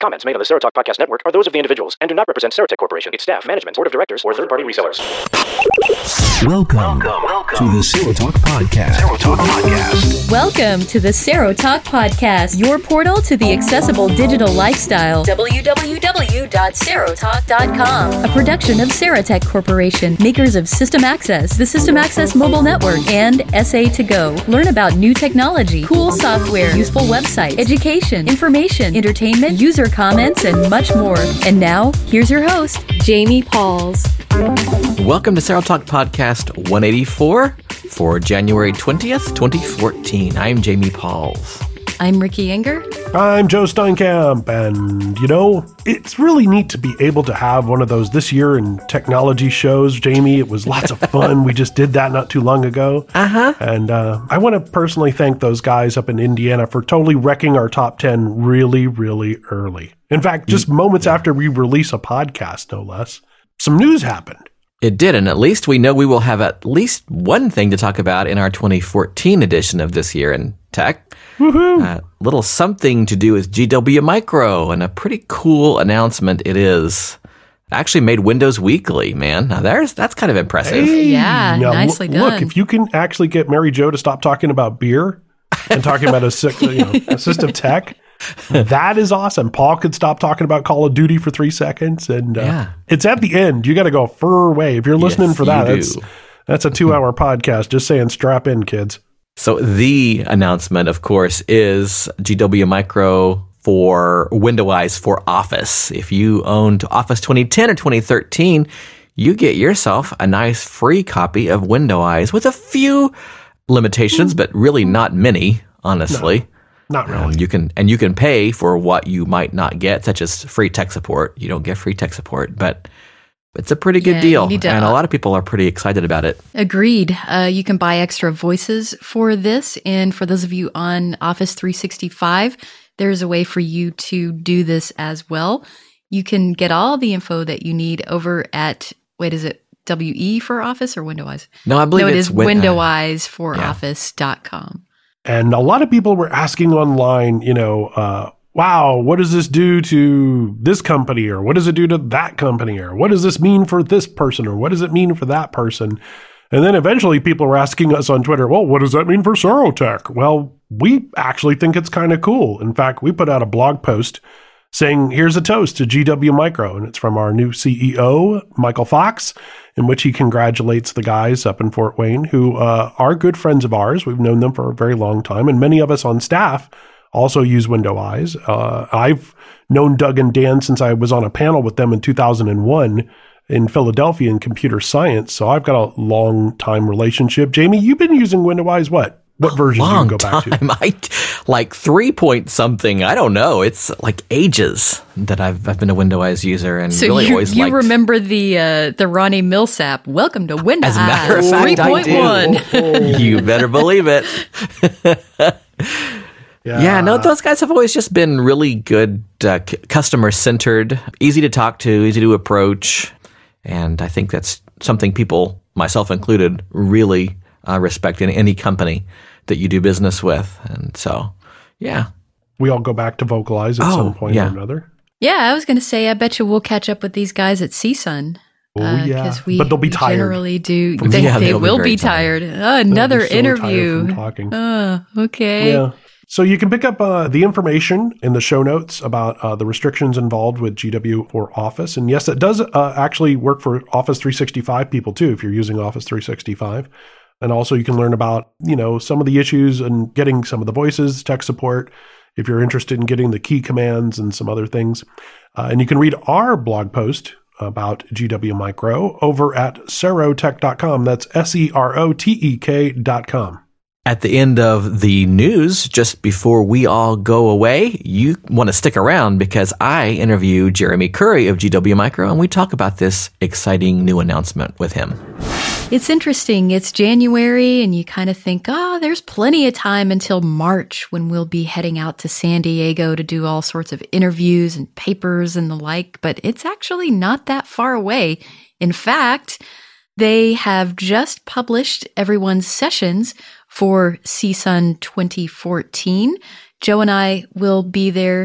Comments made on the Serotalk Podcast Network are those of the individuals and do not represent Serotech Corporation, its staff, management, board of directors, or third-party resellers. Welcome to the Serotalk Podcast. Welcome to the Serotalk Podcast, your portal to the accessible digital lifestyle. www.serotalk.com. A production of Serotech Corporation, makers of System Access, the System Access Mobile Network, and SA2Go. Learn about new technology, cool software, useful websites, education, information, entertainment, user comments, and much more. And now, here's your host, Jamie Pauls. Welcome to Serotalk Podcast 184 for January 20th, 2014. I'm Jamie Pauls. I'm Ricky Enger. I'm Joe Steinkamp, and it's really neat to be able to have one of those this year in technology shows, Jamie. It was lots of fun. We just did that not too long ago. And I want to personally thank those guys up in Indiana for totally wrecking our top 10 really, really early. In fact, just moments after we release a podcast, no less, some news happened. It did, and at least we know we will have at least one thing to talk about in our 2014 edition of This Year in Tech. Woohoo! Little something to do with GW Micro, and a pretty cool announcement it is. It actually made Windows Weekly, man. Now that's kind of impressive. Hey, Yeah, now, nicely done. Look, if you can actually get Mary Jo to stop talking about beer and talking about assistive tech, that is awesome. Paul could stop talking about Call of Duty for 3 seconds, and it's at the end. You got to go far away. If you're listening for that, that's a 2-hour podcast. Just saying, strap in, kids. So the announcement, of course, is GW Micro for Windows for Office. If you owned Office 2010 or 2013, you get yourself a nice free copy of Windows with a few limitations, but really not many, honestly. Not really. You can pay for what you might not get, such as free tech support. You don't get free tech support, but it's a pretty good deal, and a lot of people are pretty excited about it. Agreed. You can buy extra voices for this, and for those of you on Office 365, there's a way for you to do this as well. You can get all the info that you need over at, is it WE for Office or Windows? No, I believe it it's is windowsforooffice.com. And a lot of people were asking online, wow, what does this do to this company? Or what does it do to that company? Or what does this mean for this person? Or what does it mean for that person? And then eventually people were asking us on Twitter, well, what does that mean for Serotech? Well, we actually think it's kind of cool. In fact, we put out a blog post saying, here's a toast to GW Micro. And it's from our new CEO, Michael Fox, in which he congratulates the guys up in Fort Wayne who are good friends of ours. We've known them for a very long time. And many of us on staff also use Windows. I've known Doug and Dan since I was on a panel with them in 2001 in Philadelphia in computer science. So I've got a long time relationship. Jamie, you've been using Windows what? What version do you go back to? Like 3 point something. I don't know. It's like ages that I've been a Windows user, and so really always liked. You remember the Ronnie Millsap? Welcome to Windows. As a matter of fact, 3.1. You better believe it. Yeah, no, those guys have always just been really good, customer-centered, easy to talk to, easy to approach, and I think that's something people, myself included, really respect in any company that you do business with. And so, yeah. We all go back to Vocalize at some point or another. Yeah, I was going to say, I bet you we'll catch up with these guys at CSUN. Oh, yeah. But they'll be tired. Generally do. They will be tired. Another interview. From talking. Okay. Yeah. So you can pick up the information in the show notes about the restrictions involved with GW for Office. And yes, it does actually work for Office 365 people too, if you're using Office 365. And also you can learn about, some of the issues and getting some of the voices, tech support, if you're interested in getting the key commands and some other things. And you can read our blog post about GW Micro over at serotech.com. That's SEROTEK.com. At the end of the news, just before we all go away, you want to stick around because I interview Jeremy Curry of GW Micro, and we talk about this exciting new announcement with him. It's interesting. It's January, and you kind of think, there's plenty of time until March when we'll be heading out to San Diego to do all sorts of interviews and papers and the like, but it's actually not that far away. In fact, they have just published everyone's sessions for CSUN 2014. Joe and I will be there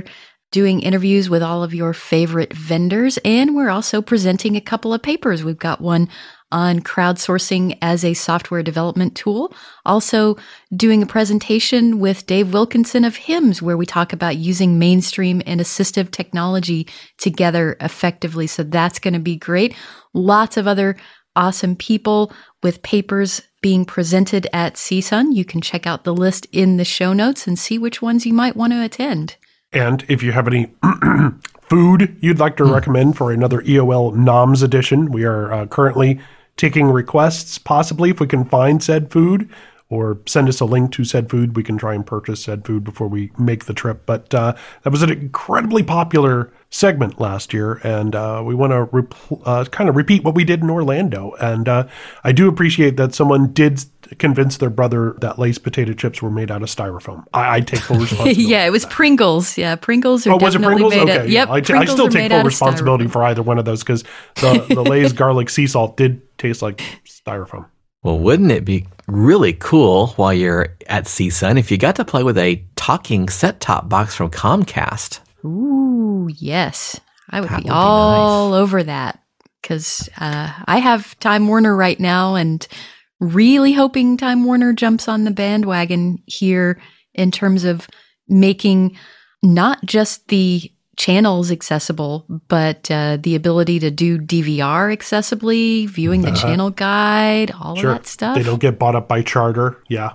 doing interviews with all of your favorite vendors. And we're also presenting a couple of papers. We've got one on crowdsourcing as a software development tool. Also doing a presentation with Dave Wilkinson of HIMSS, where we talk about using mainstream and assistive technology together effectively. So that's going to be great. Lots of other awesome people with papers being presented at CSUN. You can check out the list in the show notes and see which ones you might want to attend. And if you have any food you'd like to recommend for another EOL NOMS edition, we are currently taking requests, possibly if we can find said food, or send us a link to said food. We can try and purchase said food before we make the trip. But that was an incredibly popular segment last year, and we want to kind of repeat what we did in Orlando. And I do appreciate that someone did convince their brother that Lay's potato chips were made out of styrofoam. I take full responsibility. Yeah, it was Pringles. Yeah, Pringles are definitely was it Pringles? made Okay, Yep, I Pringles still are take made full out of responsibility styrofoam. for either one of those, because the Lay's garlic sea salt did taste like styrofoam. Well, wouldn't it be really cool while you're at CSUN if you got to play with a talking set-top box from Comcast? Ooh, yes. I would That be would be all over that, because I have Time Warner right now, and really hoping Time Warner jumps on the bandwagon here in terms of making not just the channels accessible, but the ability to do DVR accessibly, viewing the channel guide, all of that stuff. They don't get bought up by Charter. Yeah.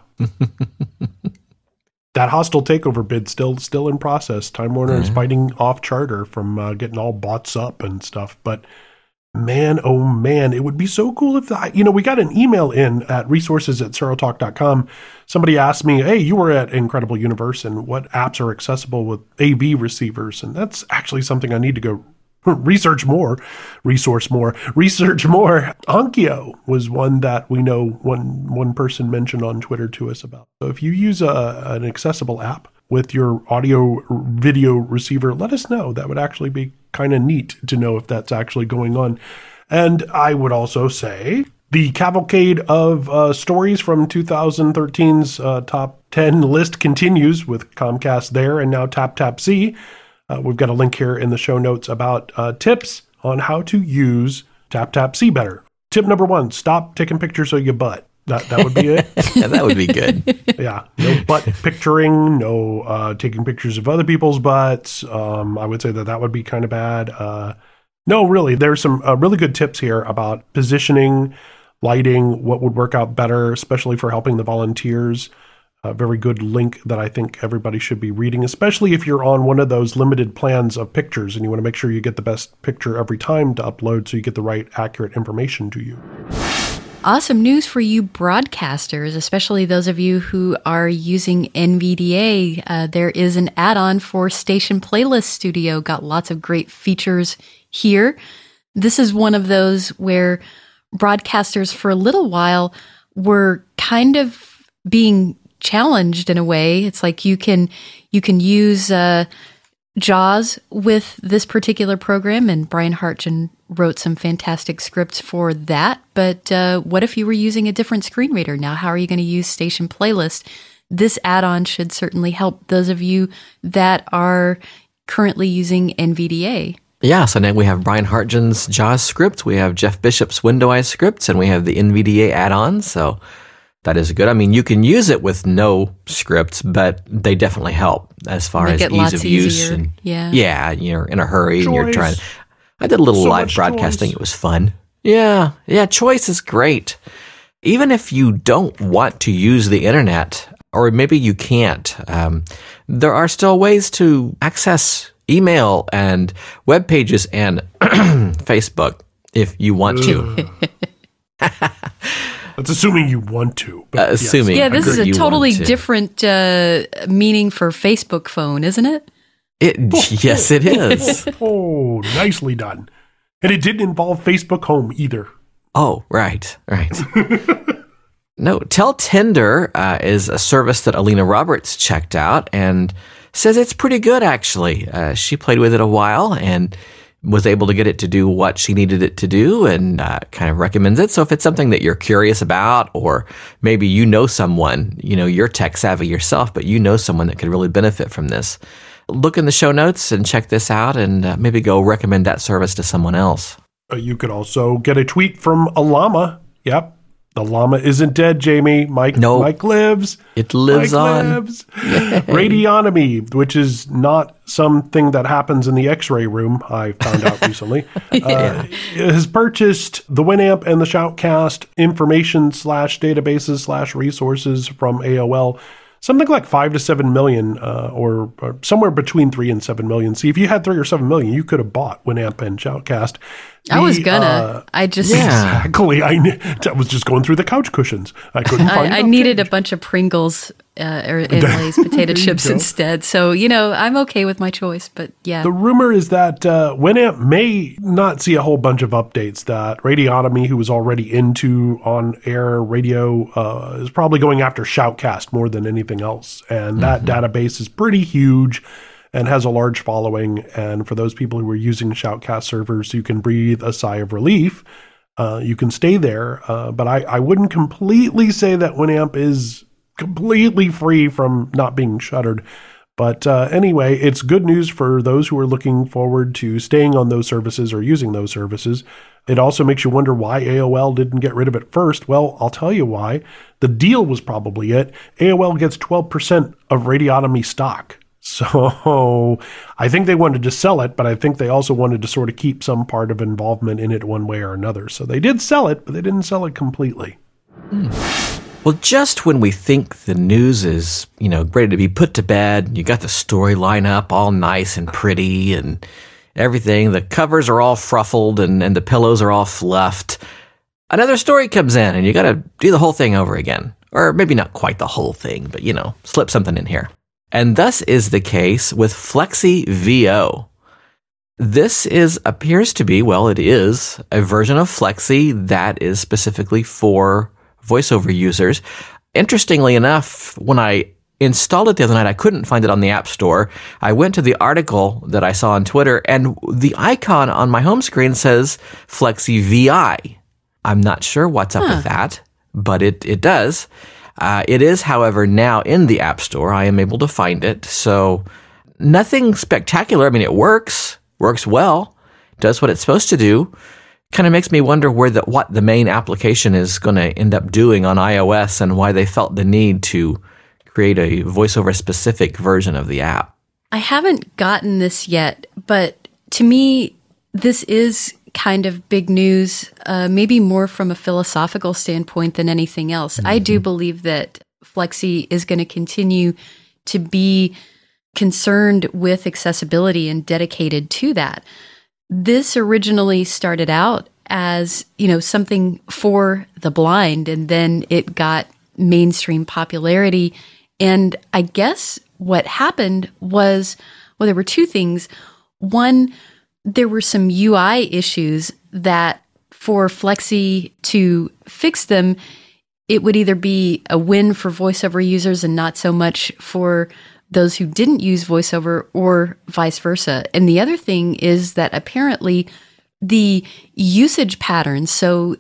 That hostile takeover bid still in process. Time Warner is fighting off Charter from getting all bots up and stuff. But man, oh man, it would be so cool if we got an email in at resources@serotalk.com. Somebody asked me, hey, you were at Incredible Universe, and what apps are accessible with AV receivers? And that's actually something I need to go research more. Onkyo was one that we know one person mentioned on Twitter to us about. So if you use an accessible app with your audio video receiver, let us know. That would actually be kind of neat to know if that's actually going on. And I would also say the cavalcade of stories from 2013's top 10 list continues with Comcast there, and now TapTapC. We've got a link here in the show notes about tips on how to use TapTapC better. Tip number 1, stop taking pictures of your butt. That would be it. Yeah, that would be good. Yeah, no butt picturing, no taking pictures of other people's butts. I would say that would be kind of bad. No, really, there's some really good tips here about positioning, lighting, what would work out better, especially for helping the volunteers. A very good link that I think everybody should be reading, especially if you're on one of those limited plans of pictures and you want to make sure you get the best picture every time to upload so you get the right accurate information to you. Awesome news for you broadcasters, especially those of you who are using NVDA. There is an add-on for Station Playlist Studio. Got lots of great features here. This is one of those where broadcasters for a little while were kind of being challenged in a way. It's like you can use JAWS with this particular program, and Brian Hartgen wrote some fantastic scripts for that. But what if you were using a different screen reader? Now, how are you going to use Station Playlist? This add-on should certainly help those of you that are currently using NVDA. Yeah, so now we have Brian Hartgen's JAWS script, we have Jeff Bishop's Windows scripts, and we have the NVDA add-on, so that is good. I mean, you can use it with no scripts, but they definitely help as far as ease of use. And, yeah, you're in a hurry and you're trying. I did a little live broadcasting. Choice. It was fun. Yeah, choice is great. Even if you don't want to use the internet, or maybe you can't, there are still ways to access email and web pages and Facebook if you want to. That's assuming you want to. Assuming. Yeah, this is a totally different meaning for Facebook phone, isn't it? Yes, it is. Oh, nicely done. And it didn't involve Facebook Home either. Oh, right. No, Tell Tinder is a service that Alina Roberts checked out and says it's pretty good, actually. She played with it a while and was able to get it to do what she needed it to do, and kind of recommends it. So if it's something that you're curious about, or maybe you know someone, you're tech savvy yourself, but you know someone that could really benefit from this, look in the show notes and check this out and maybe go recommend that service to someone else. You could also get a tweet from a llama. Yep. The llama isn't dead, Jamie. Mike lives. It lives on. Lives. Radiotomy, which is not something that happens in the X-ray room, I found out recently, has purchased the Winamp and the Shoutcast information/databases/resources from AOL. Something like 5 to 7 million, or somewhere between 3 and 7 million. See, if you had 3 or 7 million, you could have bought Winamp and Shoutcast. I was gonna. Exactly. I was just going through the couch cushions. I couldn't find. I needed a bunch of Pringles and Lay's potato chips instead. So I'm okay with my choice. But yeah, the rumor is that Winamp may not see a whole bunch of updates. That Radiotomy, who was already into on-air radio, is probably going after Shoutcast more than anything else, and that database is pretty huge and has a large following. And for those people who are using Shoutcast servers, you can breathe a sigh of relief. You can stay there. But I wouldn't completely say that Winamp is completely free from not being shuttered. But anyway, it's good news for those who are looking forward to staying on those services or using those services. It also makes you wonder why AOL didn't get rid of it first. Well, I'll tell you why. The deal was probably it. AOL gets 12% of Radiotomy stock. So I think they wanted to sell it, but I think they also wanted to sort of keep some part of involvement in it one way or another. So they did sell it, but they didn't sell it completely. Well, just when we think the news is, ready to be put to bed, you got the storyline up all nice and pretty and everything. The covers are all fruffled and the pillows are all fluffed. Another story comes in and you got to do the whole thing over again. Or maybe not quite the whole thing, but, slip something in here. And thus is the case with Flexi VO. This appears to be, it is a version of Flexi that is specifically for VoiceOver users. Interestingly enough, when I installed it the other night, I couldn't find it on the App Store. I went to the article that I saw on Twitter, and the icon on my home screen says Flexi VI. I'm not sure what's up with that, but it does. It is, however, now in the App Store. I am able to find it. So nothing spectacular. I mean, it works well, does what it's supposed to do. Kind of makes me wonder what the main application is going to end up doing on iOS and why they felt the need to create a VoiceOver specific version of the app. I haven't gotten this yet, but to me, this is kind of big news, maybe more from a philosophical standpoint than anything else. I do believe that Flexi is going to continue to be concerned with accessibility and dedicated to that. This originally started out as, something for the blind, and then it got mainstream popularity. And I guess what happened was, there were two things. One, there were some UI issues that for Flexi to fix them, it would either be a win for VoiceOver users and not so much for those who didn't use VoiceOver, or vice versa. And the other thing is that apparently the usage patterns, so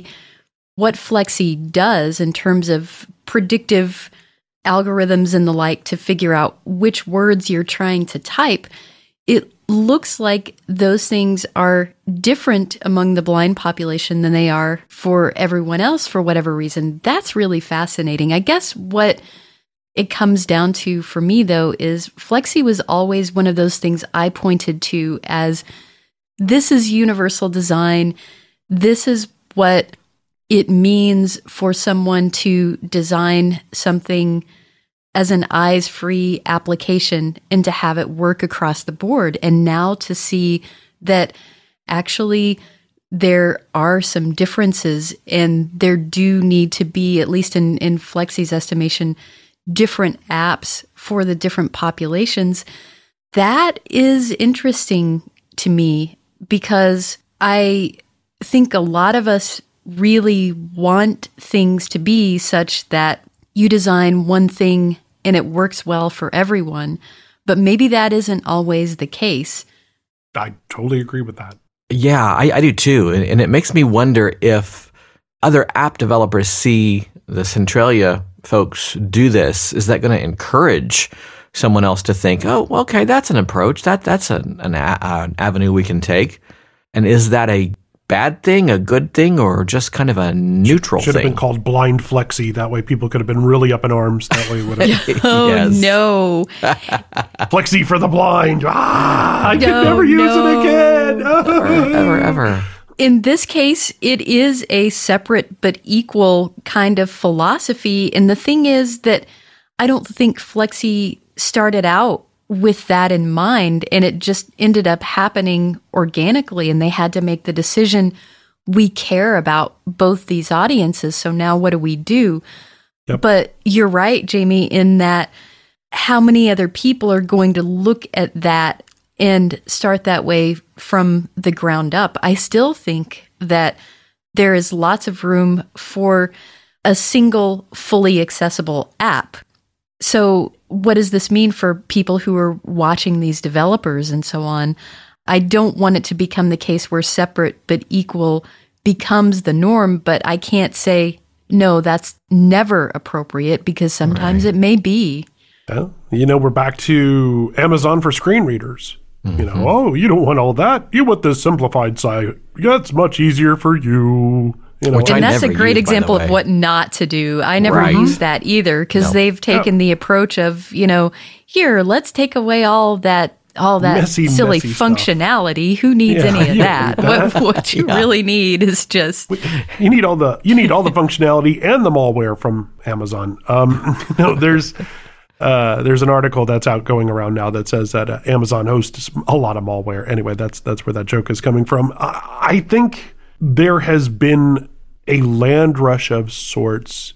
what Flexi does in terms of predictive algorithms and the like to figure out which words you're trying to type, it looks like those things are different among the blind population than they are for everyone else for whatever reason. That's really fascinating. I guess what it comes down to for me, though, is Flexi was always one of those things I pointed to as, this is universal design. This is what it means for someone to design something as an eyes-free application and to have it work across the board. And now to see that actually there are some differences, and there do need to be, at least in Flexi's estimation, different apps for the different populations. That is interesting to me, because I think a lot of us really want things to be such that you design one thing and it works well for everyone, but maybe that isn't always the case. I totally agree with that. Yeah, I do too. And it makes me wonder if other app developers see the Centralia folks do this. Is that going to encourage someone else to think, oh, okay, that's an approach. That's an avenue we can take. And is that a bad thing, a good thing, or just kind of a neutral Should thing? have been called blind flexi. That way people could have been really up in arms. That way it would have Oh, Yes. no. flexi for the blind. I can never use it again. Ever. In this case, it is a separate but equal kind of philosophy. And the thing is that I don't think Flexi started out with that in mind, and it just ended up happening organically, and they had to make the decision, we care about both these audiences, so now what do we do? Yep. But you're right, Jamie, in that how many other people are going to look at that and start that way from the ground up? I still think that there is lots of room for a single, fully accessible app. So what does this mean for people who are watching these developers and so on? I don't want it to become the case where separate but equal becomes the norm, but I can't say, no, that's never appropriate, because sometimes it may be. Yeah. We're back to Amazon for screen readers. Oh, you don't want all that. You want the simplified site. That's much easier for you. Which I And that's a never great use, by the example of way. what not to do. I never Right. use that either, because they've taken the approach of, here, let's take away all that Messy silly stuff. functionality. Who needs Yeah, any of you that? don't need What you really need is just You need all the functionality and the malware from Amazon. There's an article that's out going around now that says that Amazon hosts a lot of malware. Anyway, that's where that joke is coming from. I think there has been a land rush of sorts,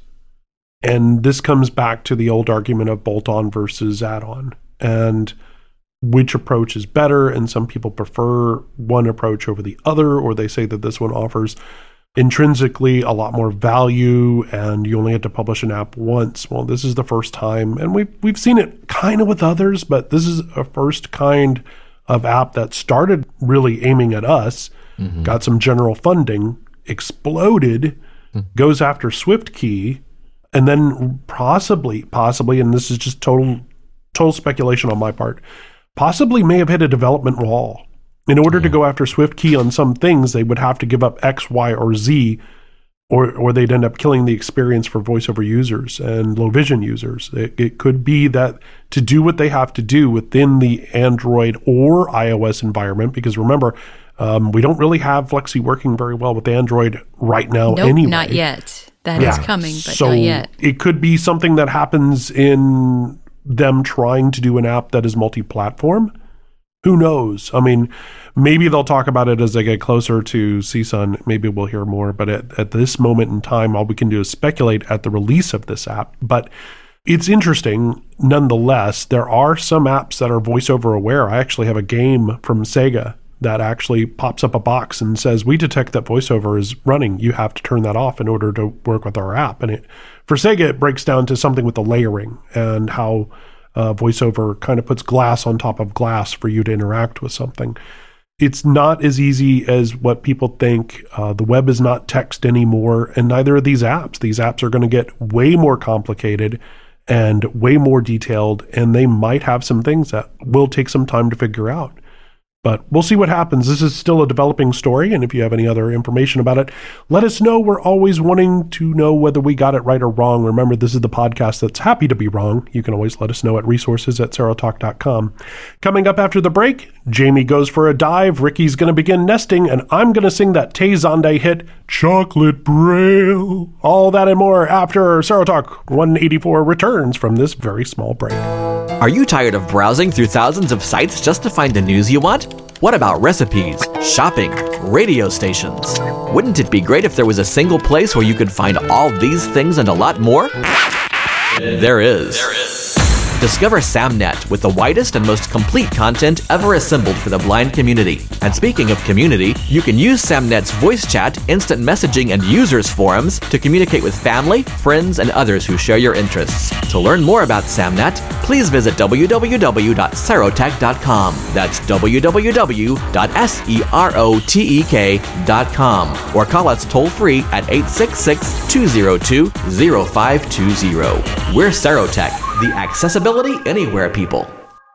and this comes back to the old argument of bolt-on versus add-on, and which approach is better. And some people prefer one approach over the other, or they say that this one offers intrinsically a lot more value, and you only had to publish an app once. Well, this is the first time, and we've seen it kind of with others, but this is a first kind of app that started really aiming at us, got some general funding, exploded, goes after SwiftKey, and then possibly, and this is just total speculation on my part, possibly may have hit a development wall. In order to go after SwiftKey on some things, they would have to give up X, Y, or Z, or they'd end up killing the experience for voiceover users and low vision users. It could be that to do what they have to do within the Android or iOS environment, because remember, we don't really have Flexi working very well with Android right now anyway. Not yet. That is coming, but so not yet. It could be something that happens in them trying to do an app that is multi-platform. Who knows? I mean, maybe they'll talk about it as they get closer to CSUN. Maybe we'll hear more. But at this moment in time, all we can do is speculate at the release of this app. But it's interesting, nonetheless. There are some apps that are voiceover aware. I actually have a game from Sega that actually pops up a box and says, we detect that voiceover is running. You have to turn that off in order to work with our app. And for Sega, it breaks down to something with the layering and how voiceover kind of puts glass on top of glass for you to interact with something. It's not as easy as what people think. The web is not text anymore, and neither are these apps. These apps are going to get way more complicated and way more detailed, and they might have some things that will take some time to figure out. But we'll see what happens. This is still a developing story, and if you have any other information about it, let us know. We're always wanting to know whether we got it right or wrong. Remember, this is the podcast that's happy to be wrong. You can always let us know at resources@serotalk.com. Coming up after the break, Jamie goes for a dive, Ricky's going to begin nesting, and I'm going to sing that Tay Zonday hit, Chocolate Braille. All that and more after Serotalk 184 returns from this very small break. Are you tired of browsing through thousands of sites just to find the news you want? What about recipes, shopping, radio stations? Wouldn't it be great if there was a single place where you could find all these things and a lot more? There is. Discover SamNet with the widest and most complete content ever assembled for the blind community. And speaking of community, you can use SamNet's voice chat, instant messaging, and users forums to communicate with family, friends, and others who share your interests. To learn more about SamNet, please visit www.serotek.com. That's www.serotek.com. Or call us toll-free at 866-202-0520. We're Serotek, the Accessibility Anywhere people.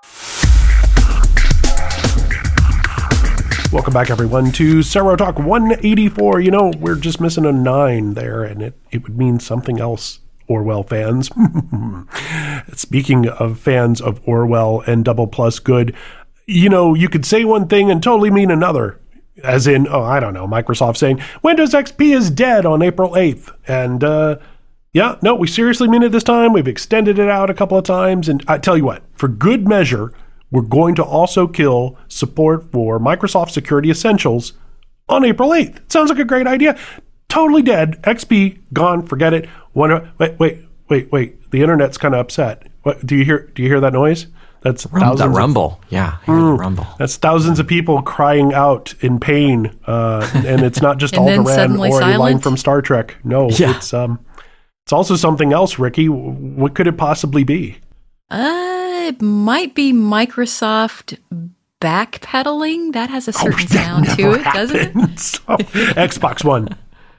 Welcome back, everyone, to Sero Talk 184. You know, we're just missing a 9 there, and it would mean something else, Orwell fans. Speaking of fans of Orwell and Double Plus Good, you know, you could say one thing and totally mean another. As in, Microsoft saying, Windows XP is dead on April 8th. And, we seriously mean it this time. We've extended it out a couple of times. And I tell you what, for good measure, we're going to also kill support for Microsoft Security Essentials on April 8th. Sounds like a great idea. Totally dead. XP, gone. Forget it. Wait. The internet's kind of upset. What, do you hear that noise? That's thousands. That rumble. Yeah, I hear the rumble. That's thousands of people crying out in pain. And it's not just Alderaan or a line from Star Trek. No, it's also something else, Ricky. What could it possibly be? It might be Microsoft backpedaling. That has a certain sound to it, doesn't it? Xbox One.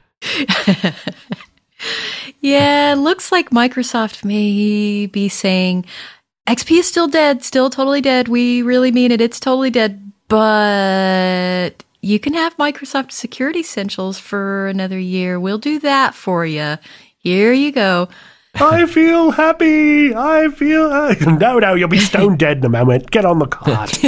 Yeah, it looks like Microsoft may be saying, XP is still dead, still totally dead. We really mean it. It's totally dead. But you can have Microsoft Security Essentials for another year. We'll do that for you. Here you go. I feel happy. No, you'll be stone dead in a moment. Get on the cot.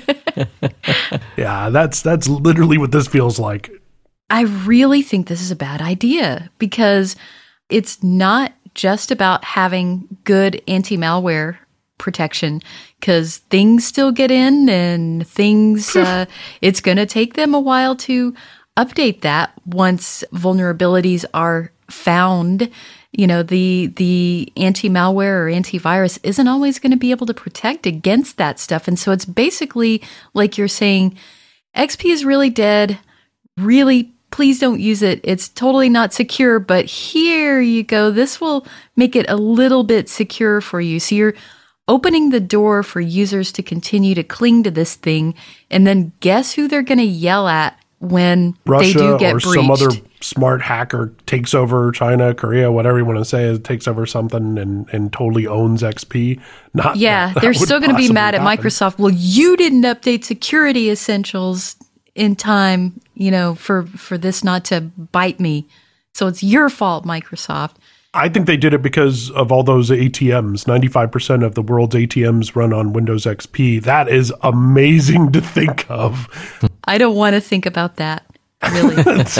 Yeah, that's literally what this feels like. I really think this is a bad idea because it's not just about having good anti-malware protection, because things still get in and things, it's going to take them a while to update that once vulnerabilities are found. You know, the anti-malware or antivirus isn't always going to be able to protect against that stuff. And so it's basically like you're saying, XP is really dead. Really, please don't use it. It's totally not secure, but here you go. This will make it a little bit secure for you. So you're opening the door for users to continue to cling to this thing. And then guess who they're going to yell at when Russia they do get or breached? Some other smart hacker takes over China, Korea, whatever you want to say, takes over something and totally owns XP. They're still going to be mad at Microsoft. Well, you didn't update Security Essentials in time, for this not to bite me. So it's your fault, Microsoft. I think they did it because of all those ATMs. 95% of the world's ATMs run on Windows XP. That is amazing to think of. I don't want to think about that, really.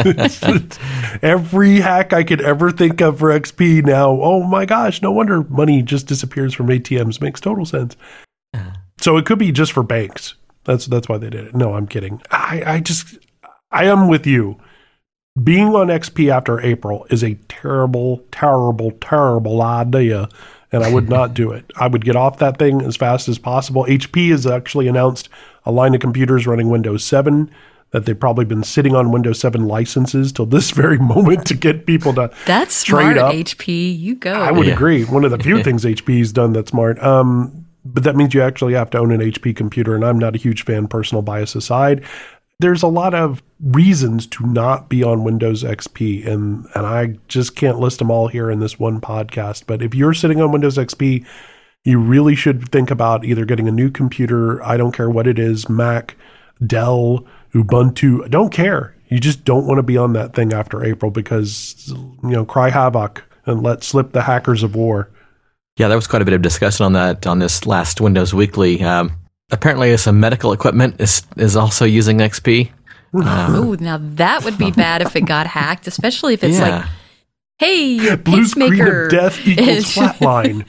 Every hack I could ever think of for XP now, oh my gosh, no wonder money just disappears from ATMs. Makes total sense. So it could be just for banks. That's why they did it. No, I'm kidding. I am with you. Being on XP after April is a terrible, terrible, terrible idea, and I would not do it. I would get off that thing as fast as possible. HP has actually announced a line of computers running Windows 7 that they've probably been sitting on Windows 7 licenses till this very moment to get people to That's smart, up. HP. You go. I would agree. One of the few things HP's done that's smart. But that means you actually have to own an HP computer, and I'm not a huge fan, personal bias aside. There's a lot of reasons to not be on Windows XP, and I just can't list them all here in this one podcast. But if you're sitting on Windows XP, you really should think about either getting a new computer. I don't care what it is, Mac, Dell, Ubuntu. I don't care. You just don't want to be on that thing after April because, cry havoc and let slip the hackers of war. Yeah, there was quite a bit of discussion on that on this last Windows Weekly. Apparently, some medical equipment is also using XP. Oh, now that would be bad if it got hacked, especially if it's like, hey, your blue screen pacemaker of death equals flatline.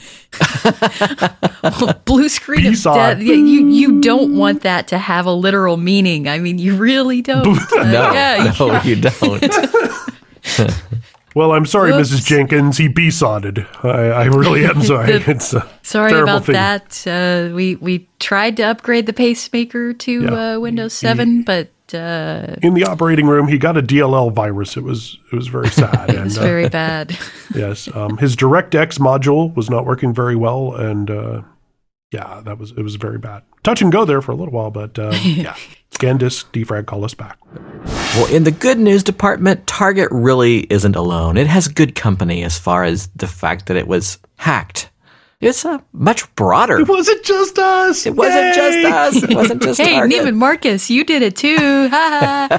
Blue screen of death. You don't want that to have a literal meaning. I mean, you really don't. No, you don't. Well, I'm sorry, Mrs. Jenkins. He B-sodded. I really am sorry. It's a sorry about thing. that. We tried to upgrade the pacemaker to Windows 7, but in the operating room, he got a DLL virus. It was very sad. It was very bad. Yes, his DirectX module was not working very well, and it was very bad. Touch and go there for a little while, but ScanDisk, defrag, call us back. Well, in the good news department, Target really isn't alone. It has good company as far as the fact that it was hacked. It's much broader. It wasn't just us. It wasn't just us. It wasn't just Hey, Target. Neiman Marcus, you did it too. Ha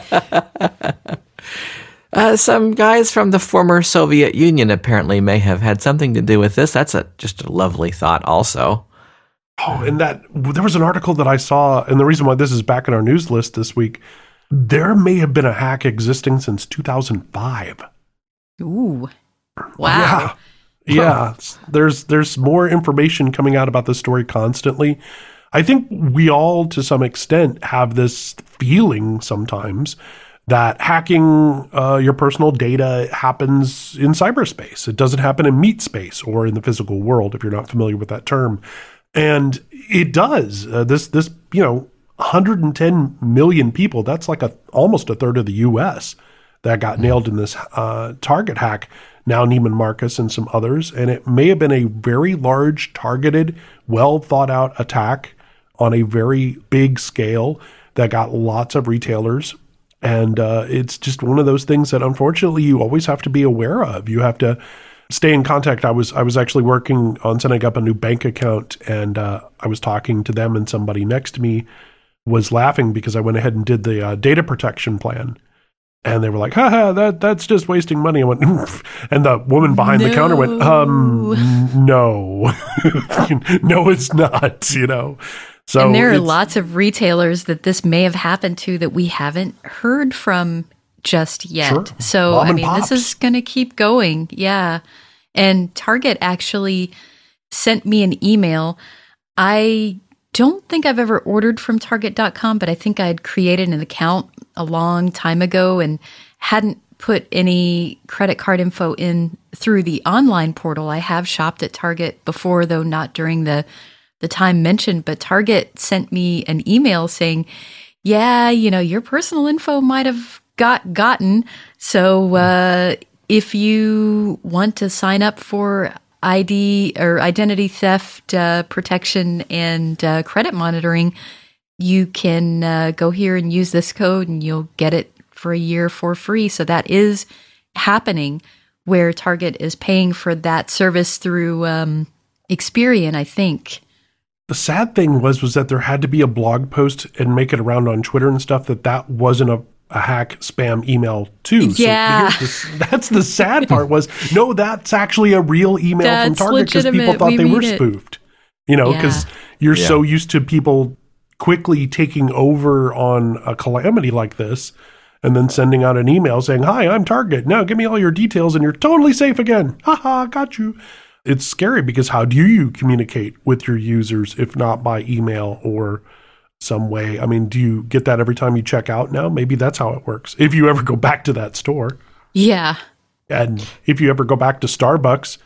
ha. Some guys from the former Soviet Union apparently may have had something to do with this. That's just a lovely thought also. Oh, and there was an article that I saw, and the reason why this is back in our news list this week, there may have been a hack existing since 2005. Ooh. Wow. Yeah. There's more information coming out about this story constantly. I think we all, to some extent, have this feeling sometimes that hacking your personal data happens in cyberspace. It doesn't happen in meat space or in the physical world, if you're not familiar with that term. And it does. This 110 million people, that's like almost a third of the U.S. that got nailed in this Target hack. Now Neiman Marcus and some others. And it may have been a very large, targeted, well thought out attack on a very big scale that got lots of retailers. And it's just one of those things that unfortunately you always have to be aware of. You have to stay in contact. I was actually working on setting up a new bank account, and I was talking to them, and somebody next to me was laughing because I went ahead and did the data protection plan. And they were like, haha, that's just wasting money. I went, and the woman behind the counter went, no, no, it's not, So and there are lots of retailers that this may have happened to that we haven't heard from just yet. Sure. So, Mom and this pops. is going to keep going. Yeah. And Target actually sent me an email. I don't think I've ever ordered from Target.com, but I think I had created an account a long time ago and hadn't put any credit card info in through the online portal. I have shopped at Target before, though not during the time mentioned, but Target sent me an email saying, yeah, your personal info might have gotten. So if you want to sign up for ID or identity theft protection and credit monitoring, you can go here and use this code and you'll get it for a year for free. So that is happening where Target is paying for that service through Experian, I think. The sad thing was that there had to be a blog post and make it around on Twitter and stuff that wasn't a hack spam email too. Yeah. So that's the sad part was, no, that's actually a real email from That's Target because people legitimate. thought We they were mean it. spoofed. Because you're so used to people quickly taking over on a calamity like this and then sending out an email saying, hi, I'm Target. Now give me all your details and you're totally safe again. Haha, got you. It's scary because how do you communicate with your users if not by email or some way? I mean, do you get that every time you check out now? Maybe that's how it works. If you ever go back to that store. Yeah. And if you ever go back to Starbucks,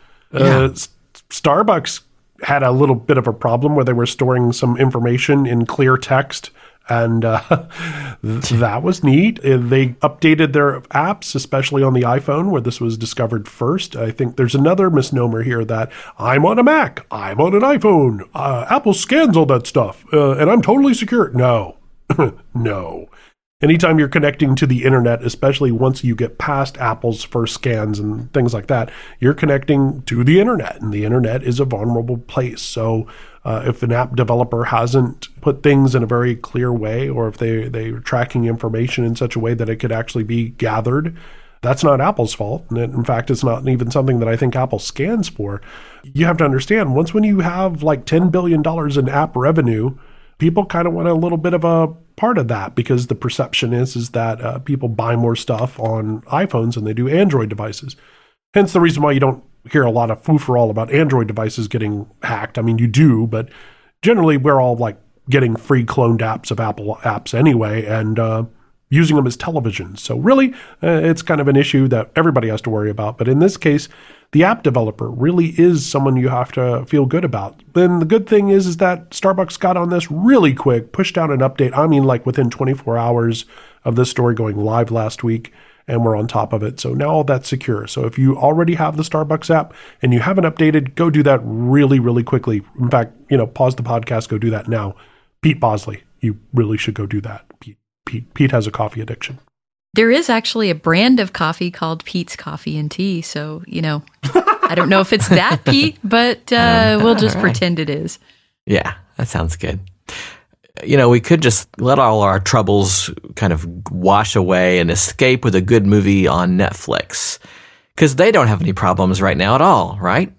Starbucks had a little bit of a problem where they were storing some information in clear text. And that was neat. They updated their apps, especially on the iPhone, where this was discovered first. I think there's another misnomer here that I'm on a Mac, I'm on an iPhone, Apple scans all that stuff, and I'm totally secure. No, no. Anytime you're connecting to the internet, especially once you get past Apple's first scans and things like that, you're connecting to the internet, and the internet is a vulnerable place. So if an app developer hasn't put things in a very clear way, or if they're tracking information in such a way that it could actually be gathered, that's not Apple's fault. And in fact, it's not even something that I think Apple scans for. You have to understand, when you have like $10 billion in app revenue, people kind of want a little bit of a part of that because the perception is that people buy more stuff on iPhones than they do Android devices. Hence the reason why you don't hear a lot of foo-for-all about Android devices getting hacked. I mean, you do, but generally we're all like getting free cloned apps of Apple apps anyway and using them as television. So really, it's kind of an issue that everybody has to worry about. But in this case, the app developer really is someone you have to feel good about. Then the good thing is that Starbucks got on this really quick, pushed out an update. I mean, like within 24 hours of this story going live last week, and we're on top of it. So now all that's secure. So if you already have the Starbucks app and you haven't updated, go do that really, really quickly. In fact, pause the podcast, go do that now. Pete Bosley, you really should go do that. Pete has a coffee addiction. There is actually a brand of coffee called Pete's Coffee and Tea. So, I don't know if it's that, Pete, but we'll just pretend it is. Yeah, that sounds good. We could just let all our troubles kind of wash away and escape with a good movie on Netflix. Because they don't have any problems right now at all, right?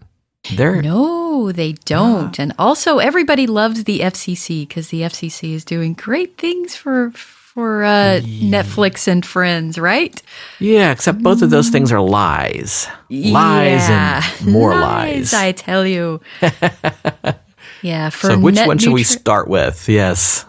No, they don't. And also, everybody loves the FCC because the FCC is doing great things for Netflix and friends, right? Yeah, except both of those things are lies. Lies and more lies. I tell you. Yeah. So which one should we start with? Yes.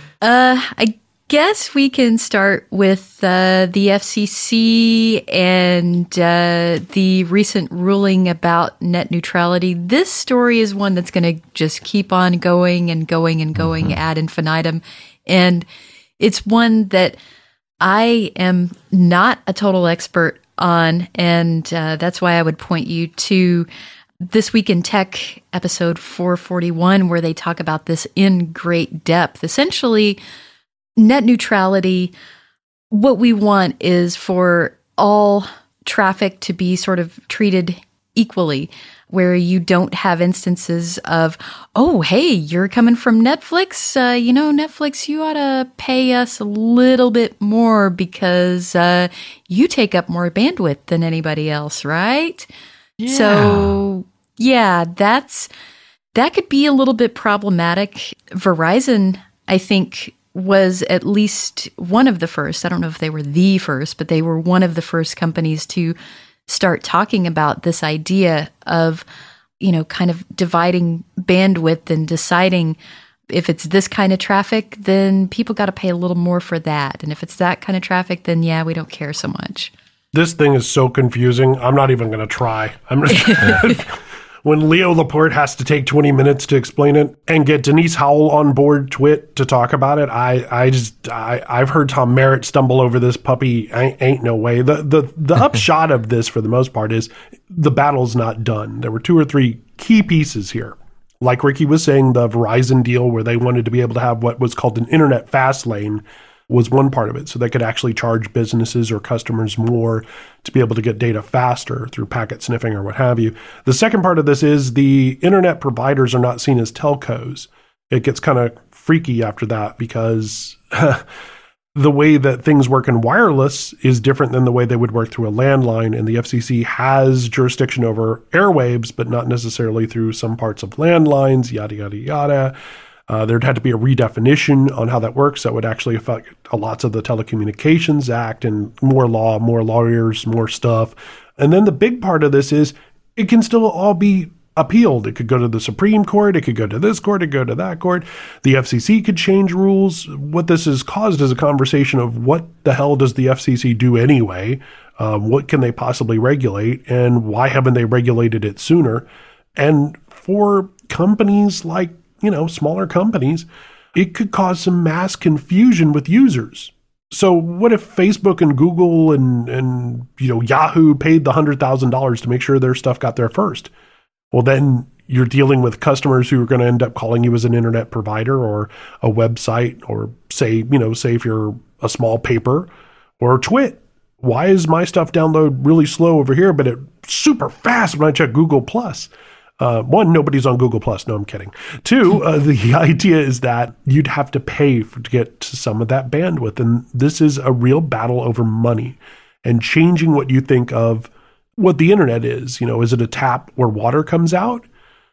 I guess we can start with the FCC and the recent ruling about net neutrality. This story is one that's going to just keep on going and going and going ad infinitum. And it's one that I am not a total expert on. And that's why I would point you to This Week in Tech, episode 441, where they talk about this in great depth. Essentially, net neutrality, what we want is for all traffic to be sort of treated equally, where you don't have instances of, oh, hey, you're coming from Netflix. Netflix, you ought to pay us a little bit more because you take up more bandwidth than anybody else, right? Yeah. So, yeah, that could be a little bit problematic. Verizon, I think, was at least one of the first. I don't know if they were the first, but they were one of the first companies to start talking about this idea of, kind of dividing bandwidth and deciding if it's this kind of traffic, then people got to pay a little more for that. And if it's that kind of traffic, then yeah, we don't care so much. This thing is so confusing. I'm not even going to try. When Leo Laporte has to take 20 minutes to explain it and get Denise Howell on board Twit to talk about it, I've heard Tom Merritt stumble over this puppy. Ain't no way. The upshot of this, for the most part, is the battle's not done. There were 2 or 3 key pieces here. Like Ricky was saying, the Verizon deal where they wanted to be able to have what was called an internet fast lane was one part of it. So they could actually charge businesses or customers more to be able to get data faster through packet sniffing or what have you. The second part of this is the internet providers are not seen as telcos. It gets kind of freaky after that because the way that things work in wireless is different than the way they would work through a landline. And the FCC has jurisdiction over airwaves, but not necessarily through some parts of landlines, yada, yada, yada. There'd had to be a redefinition on how that works. That would actually affect lots of the Telecommunications Act and more law, more lawyers, more stuff. And then the big part of this is it can still all be appealed. It could go to the Supreme Court. It could go to this court. It could go to that court. The FCC could change rules. What this has caused is a conversation of what the hell does the FCC do anyway? What can they possibly regulate? And why haven't they regulated it sooner? And for companies like smaller companies, it could cause some mass confusion with users. So what if Facebook and Google and Yahoo paid the $100,000 to make sure their stuff got there first? Well, then you're dealing with customers who are going to end up calling you as an internet provider or a website, or say if you're a small paper or Twit. Why is my stuff download really slow over here, but it's super fast when I check Google Plus? 1, nobody's on Google Plus. No, I'm kidding. 2, the idea is that you'd have to pay to get to some of that bandwidth. And this is a real battle over money and changing what you think of what the internet is. Is it a tap where water comes out?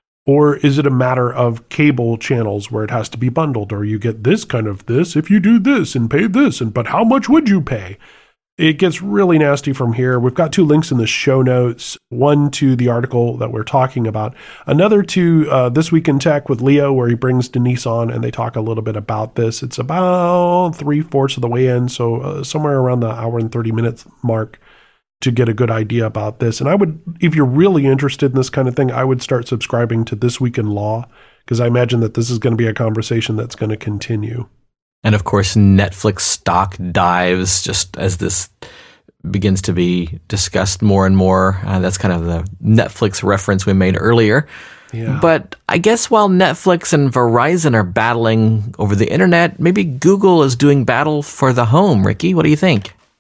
Or is it a matter of cable channels where it has to be bundled? Or you get this kind of this if you do this and pay this. But how much would you pay? It gets really nasty from here. We've got 2 links in the show notes, one to the article that we're talking about, another to This Week in Tech with Leo, where he brings Denise on and they talk a little bit about this. It's about 3/4 of the way in, so somewhere around the hour and 30 minutes mark to get a good idea about this. And I would, if you're really interested in this kind of thing, I would start subscribing to This Week in Law, because I imagine that this is going to be a conversation that's going to continue. And of course, Netflix stock dives just as this begins to be discussed more and more. That's kind of the Netflix reference we made earlier. Yeah. But I guess while Netflix and Verizon are battling over the internet, maybe Google is doing battle for the home. Ricky, what do you think?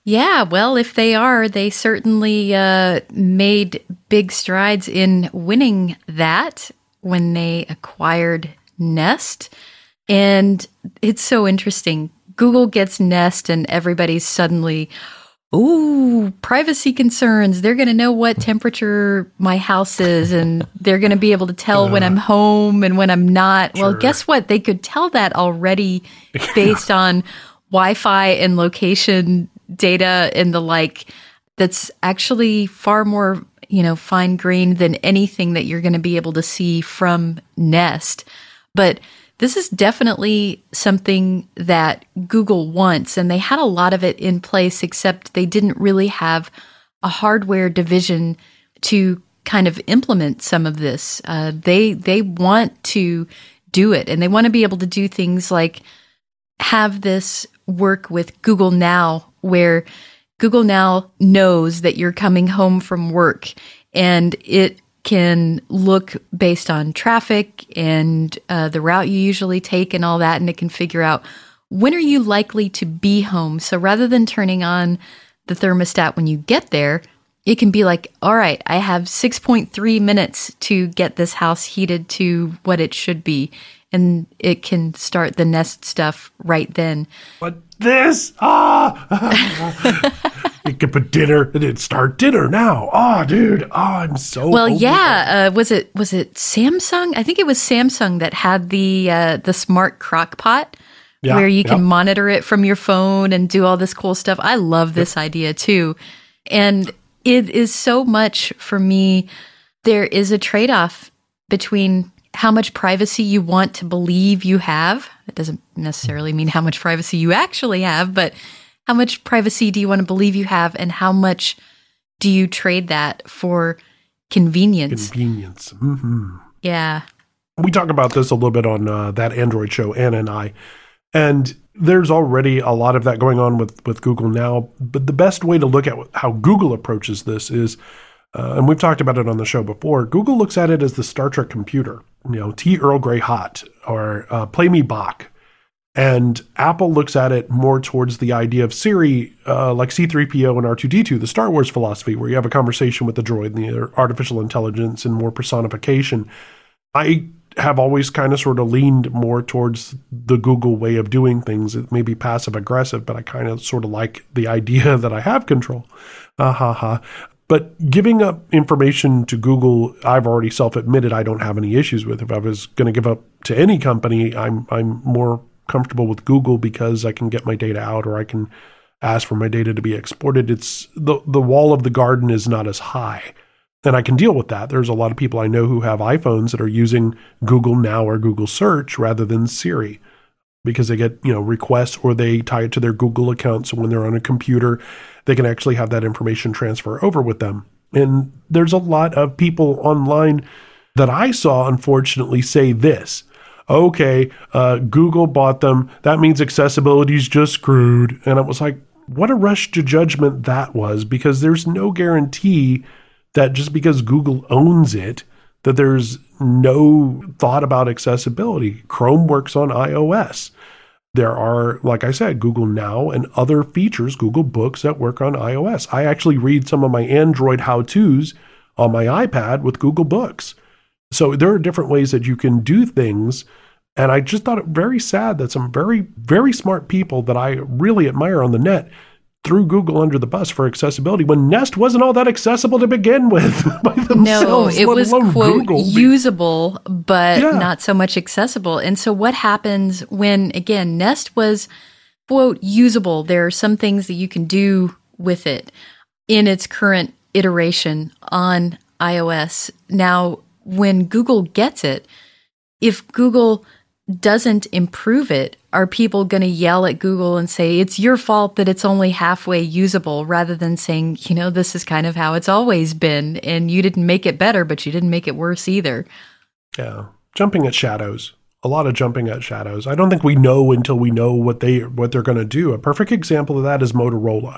Yeah, well, if they are, they certainly made big strides in winning that when they acquired Nest. And it's so interesting. Google gets Nest and everybody's suddenly, ooh, privacy concerns. They're going to know what temperature my house is, and they're going to be able to tell when I'm home and when I'm not. Sure. Well, guess what? They could tell that already based on Wi-Fi and location data and the like. That's actually far more, fine-grained than anything that you're going to be able to see from Nest. But this is definitely something that Google wants, and they had a lot of it in place, except they didn't really have a hardware division to kind of implement some of this. They want to do it, and they want to be able to do things like have this work with Google Now, where Google Now knows that you're coming home from work, and it can look based on traffic and the route you usually take and all that, and it can figure out when are you likely to be home. So rather than turning on the thermostat when you get there, it can be like, all right, I have 6.3 minutes to get this house heated to what it should be. And it can start the Nest stuff right then. But this, you can put dinner and then start dinner now. Oh, dude, I'm so well. Yeah, was it Samsung? I think it was Samsung that had the smart crock pot, where you can monitor it from your phone and do all this cool stuff. I love this idea too, and it is so much for me. There is a trade-off between how much privacy you want to believe you have. That doesn't necessarily mean how much privacy you actually have, but how much privacy do you want to believe you have, and how much do you trade that for convenience? Convenience. Mm-hmm. Yeah. We talk about this a little bit on that Android show, Anna and I, and there's already a lot of that going on with Google Now. But the best way to look at how Google approaches this is, and we've talked about it on the show before, Google looks at it as the Star Trek computer, Tea Earl Grey Hot or Play Me Bach. And Apple looks at it more towards the idea of Siri, like C-3PO and R2-D2, the Star Wars philosophy, where you have a conversation with the droid and the artificial intelligence and more personification. I have always kind of sort of leaned more towards the Google way of doing things. It may be passive aggressive, but I kind of sort of like the idea that I have control. But giving up information to Google, I've already self-admitted I don't have any issues with. If I was going to give up to any company, I'm more comfortable with Google because I can get my data out, or I can ask for my data to be exported. It's the wall of the garden is not as high, and I can deal with that. There's a lot of people I know who have iPhones that are using Google Now or Google Search rather than Siri, because they get requests, or they tie it to their Google account. So when they're on a computer, they can actually have that information transfer over with them. And there's a lot of people online that I saw, unfortunately, say this: okay, Google bought them. That means accessibility is just screwed. And I was like, what a rush to judgment that was, because there's no guarantee that just because Google owns it, that there's no thought about accessibility. Chrome works on iOS. There are, like I said, Google Now and other features, Google Books, that work on iOS. I actually read some of my Android how-tos on my iPad with Google Books. So there are different ways that you can do things. And I just thought it very sad that some very, very smart people that I really admire on the net threw Google under the bus for accessibility when Nest wasn't all that accessible to begin with by themselves. No, it was, quote, usable, but not so much accessible. And so what happens when, again, Nest was, quote, usable? There are some things that you can do with it in its current iteration on iOS. Now, when Google gets it, if Google doesn't improve it, are people going to yell at Google and say, it's your fault that it's only halfway usable, rather than saying, this is kind of how it's always been, and you didn't make it better, but you didn't make it worse either? Yeah. Jumping at shadows. A lot of jumping at shadows. I don't think we know until we know what they're going to do. A perfect example of that is Motorola.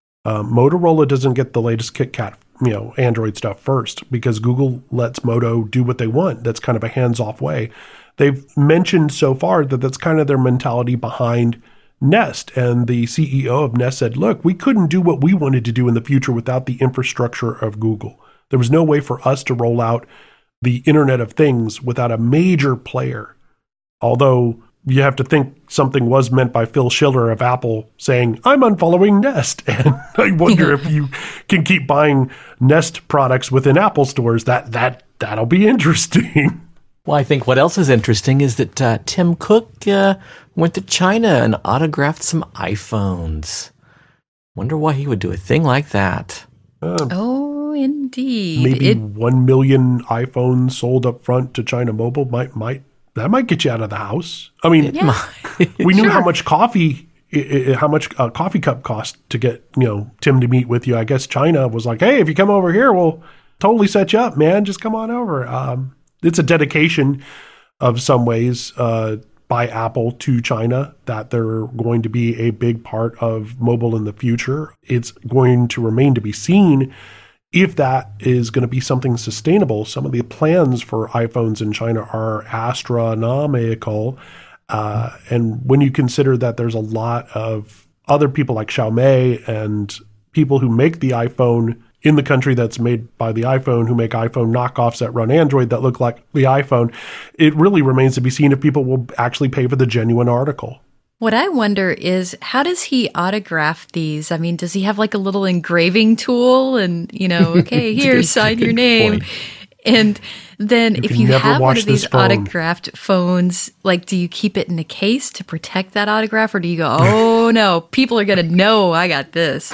Motorola doesn't get the latest KitKat, Android stuff first, because Google lets Moto do what they want. That's kind of a hands-off way. They've mentioned so far that that's kind of their mentality behind Nest. And the CEO of Nest said, look, we couldn't do what we wanted to do in the future without the infrastructure of Google. There was no way for us to roll out the Internet of Things without a major player. Although you have to think something was meant by Phil Schiller of Apple saying, I'm unfollowing Nest. And I wonder if you can keep buying Nest products within Apple stores. That'll be interesting. Well, I think what else is interesting is that Tim Cook went to China and autographed some iPhones. Wonder why he would do a thing like that. Oh, indeed. Maybe 1 million iPhones sold up front to China Mobile might get you out of the house. I mean, we knew how much coffee a coffee cup cost to get, Tim to meet with you. I guess China was like, hey, if you come over here, we'll totally set you up, man. Just come on over. It's a dedication of some ways by Apple to China that they're going to be a big part of mobile in the future. It's going to remain to be seen if that is going to be something sustainable. Some of the plans for iPhones in China are astronomical. And when you consider that there's a lot of other people like Xiaomi and people who make the iPhone in the country that's made by the iPhone, who make iPhone knockoffs that run Android that look like the iPhone, it really remains to be seen if people will actually pay for the genuine article. What I wonder is, how does he autograph these? I mean, does he have like a little engraving tool and, okay, here, sign your name. And then if you have one of these autographed phones, like, do you keep it in a case to protect that autograph? Or do you go, oh no, people are going to know I got this.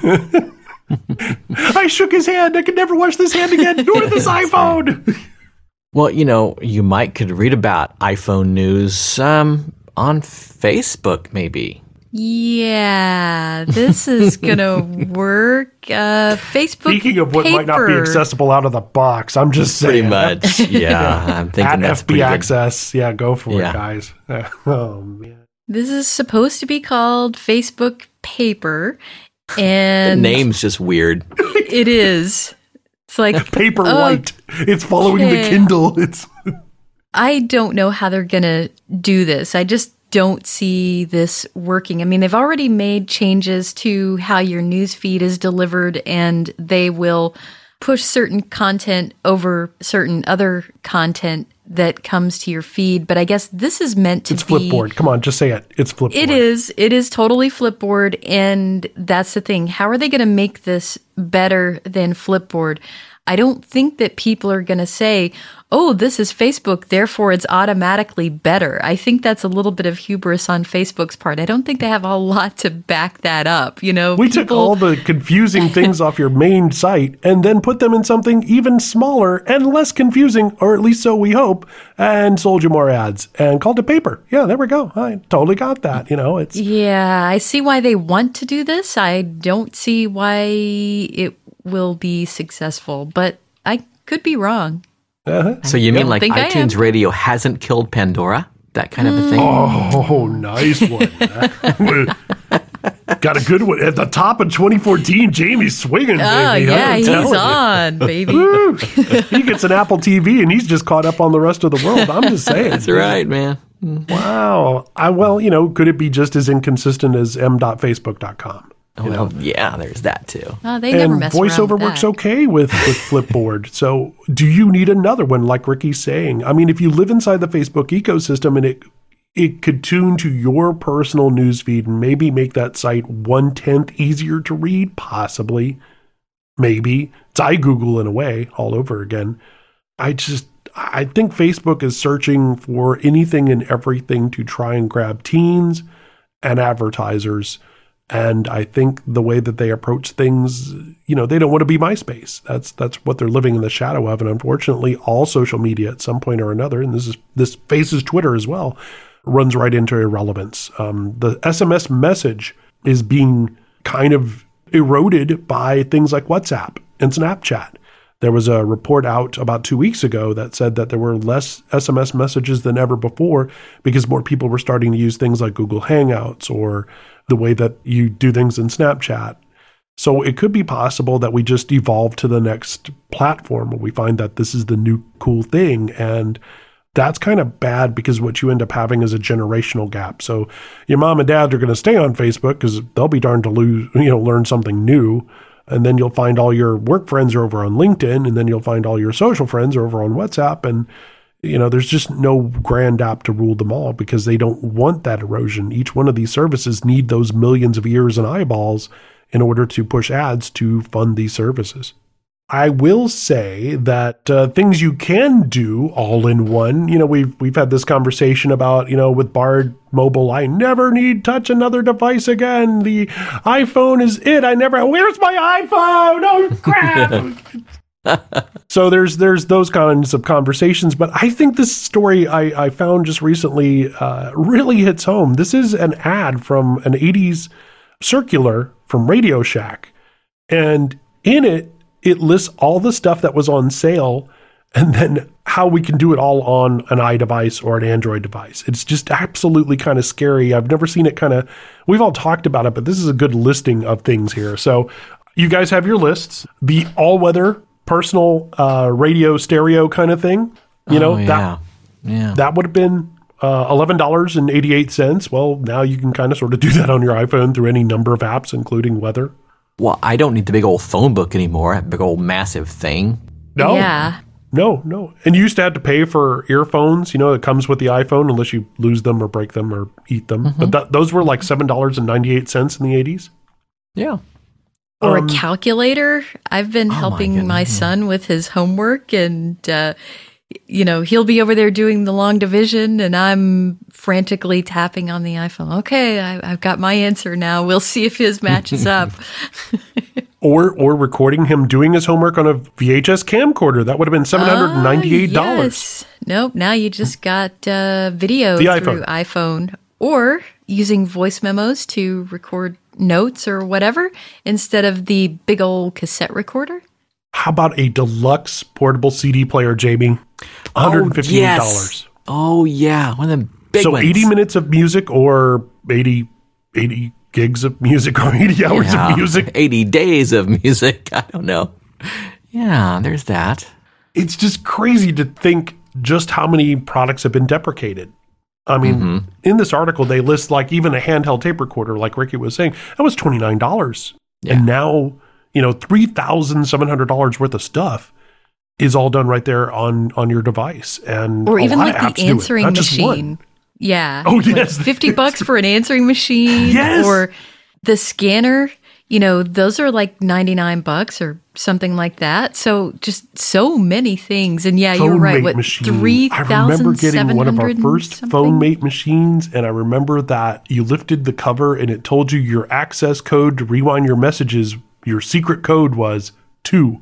I shook his hand. I could never wash this hand again, nor this iPhone. Well, you could read about iPhone news on Facebook, maybe. Yeah, this is going to work. Facebook Speaking of what paper. Might not be accessible out of the box, I'm just saying. Pretty much, yeah. I'm thinking at that's FB pretty Access. Good. Yeah, go for it, guys. Oh, man. This is supposed to be called Facebook Paper. And the name's just weird. It is. It's like Paperwhite. It's following the Kindle. I don't know how they're going to do this. I just don't see this working. I mean, they've already made changes to how your news feed is delivered, and they will push certain content over certain other content that comes to your feed. But I guess this is meant to be... It's Flipboard. Come on, just say it. It's Flipboard. It is. It is totally Flipboard, and that's the thing. How are they going to make this better than Flipboard? I don't think that people are going to say, oh, this is Facebook, therefore it's automatically better. I think that's a little bit of hubris on Facebook's part. I don't think they have a lot to back that up. We took all the confusing things off your main site and then put them in something even smaller and less confusing, or at least so we hope, and sold you more ads and called it paper. Yeah, there we go. I totally got that. It's Yeah, I see why they want to do this. I don't see why it will be successful, but I could be wrong. So you mean like iTunes Radio hasn't killed Pandora? That kind of a thing? Oh, nice one. Got a good one. At the top of 2014, Jamie's swinging, Oh, baby. yeah, he's on, baby. He gets an Apple TV and he's just caught up on the rest of the world. I'm just saying. That's right, man. Wow. Could it be just as inconsistent as m.facebook.com? Well, yeah, there's that too. Oh, they never mess around with VoiceOver works okay with Flipboard. So do you need another one, like Ricky's saying? I mean, if you live inside the Facebook ecosystem and it could tune to your personal newsfeed and maybe make that site 1/10 easier to read, possibly, maybe. It's iGoogle in a way, all over again. I think Facebook is searching for anything and everything to try and grab teens and advertisers. And I think the way that they approach things, they don't want to be MySpace. That's what they're living in the shadow of. And unfortunately, all social media at some point or another, and this faces Twitter as well, runs right into irrelevance. The SMS message is being kind of eroded by things like WhatsApp and Snapchat. There was a report out about 2 weeks ago that said that there were less SMS messages than ever before because more people were starting to use things like Google Hangouts or the way that you do things in Snapchat. So it could be possible that we just evolve to the next platform where we find that this is the new cool thing. And that's kind of bad because what you end up having is a generational gap. So your mom and dad are going to stay on Facebook because they'll be darned to learn something new. And then you'll find all your work friends are over on LinkedIn, and then you'll find all your social friends are over on WhatsApp. And, there's just no grand app to rule them all because they don't want that erosion. Each one of these services need those millions of ears and eyeballs in order to push ads to fund these services. I will say that things you can do all in one, we've had this conversation about, with Bard Mobile, I never need touch another device again. The iPhone is it. Where's my iPhone? Oh, crap. So there's those kinds of conversations. But I think this story I found just recently really hits home. This is an ad from an 80s circular from Radio Shack. And in it lists all the stuff that was on sale and then how we can do it all on an iDevice or an Android device. It's just absolutely kind of scary. I've never seen it we've all talked about it, but this is a good listing of things here. So you guys have your lists. The all-weather personal radio stereo kind of thing, that would have been $11.88. Well, now you can kind of sort of do that on your iPhone through any number of apps, including weather. Well, I don't need the big old phone book anymore, that big old massive thing. No. Yeah. No. And you used to have to pay for earphones, that comes with the iPhone unless you lose them or break them or eat them. Mm-hmm. But those were like $7.98 in the 80s. Yeah. Or a calculator. I've been helping my son with his homework, and he'll be over there doing the long division, and I'm frantically tapping on the iPhone. Okay, I've got my answer now. We'll see if his matches up. Or recording him doing his homework on a VHS camcorder. That would have been $798. Yes. Nope. Now you just got video through iPhone. Or using voice memos to record notes or whatever instead of the big old cassette recorder. How about a deluxe portable CD player, Jamie? $158. Yes. Oh, yeah. One of them big ones. So 80 minutes of music or 80 gigs of music or 80 hours of music. 80 days of music. I don't know. Yeah, there's that. It's just crazy to think just how many products have been deprecated. I mean, in this article, they list like even a handheld tape recorder, like Ricky was saying, that was $29. Yeah. And now, $3,700 worth of stuff is all done right there on your device. And or even like the answering machine. Yeah. Oh, yes. Like $50 for an answering machine. Yes. Or the scanner, those are like $99 or something like that. So just so many things. And yeah, you're right. What, 3,700? I remember getting one of our first PhoneMate machines, and I remember that you lifted the cover and it told you your access code to rewind your messages. Your secret code was 2.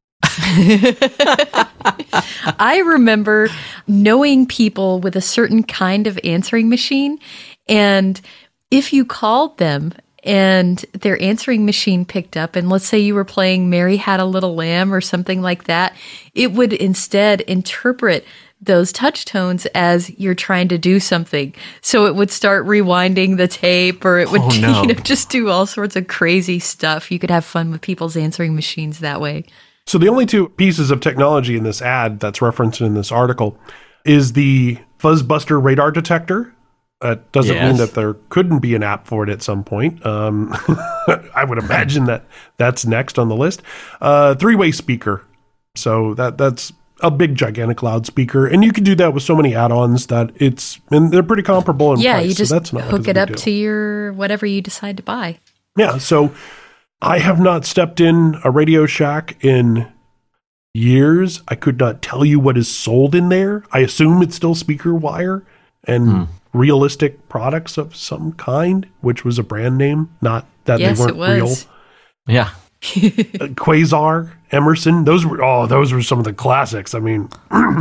I remember knowing people with a certain kind of answering machine, and if you called them and their answering machine picked up, and let's say you were playing Mary Had a Little Lamb or something like that, it would instead interpret those touch tones as you're trying to do something. So it would start rewinding the tape, or it would just do all sorts of crazy stuff. You could have fun with people's answering machines that way. So the only two pieces of technology in this ad that's referenced in this article is the Fuzzbuster radar detector. That doesn't mean that there couldn't be an app for it at some point. I would imagine that's next on the list. Three-way speaker. So that's a big, gigantic loudspeaker. And you can do that with so many add-ons that and they're pretty comparable in price. You just so that's not hook it up to your whatever you decide to buy. Yeah, so I have not stepped in a Radio Shack in years. I could not tell you what is sold in there. I assume it's still speaker wire and realistic products of some kind, which was a brand name, not that they weren't real. Yeah. Quasar, Emerson, those were some of the classics. I mean,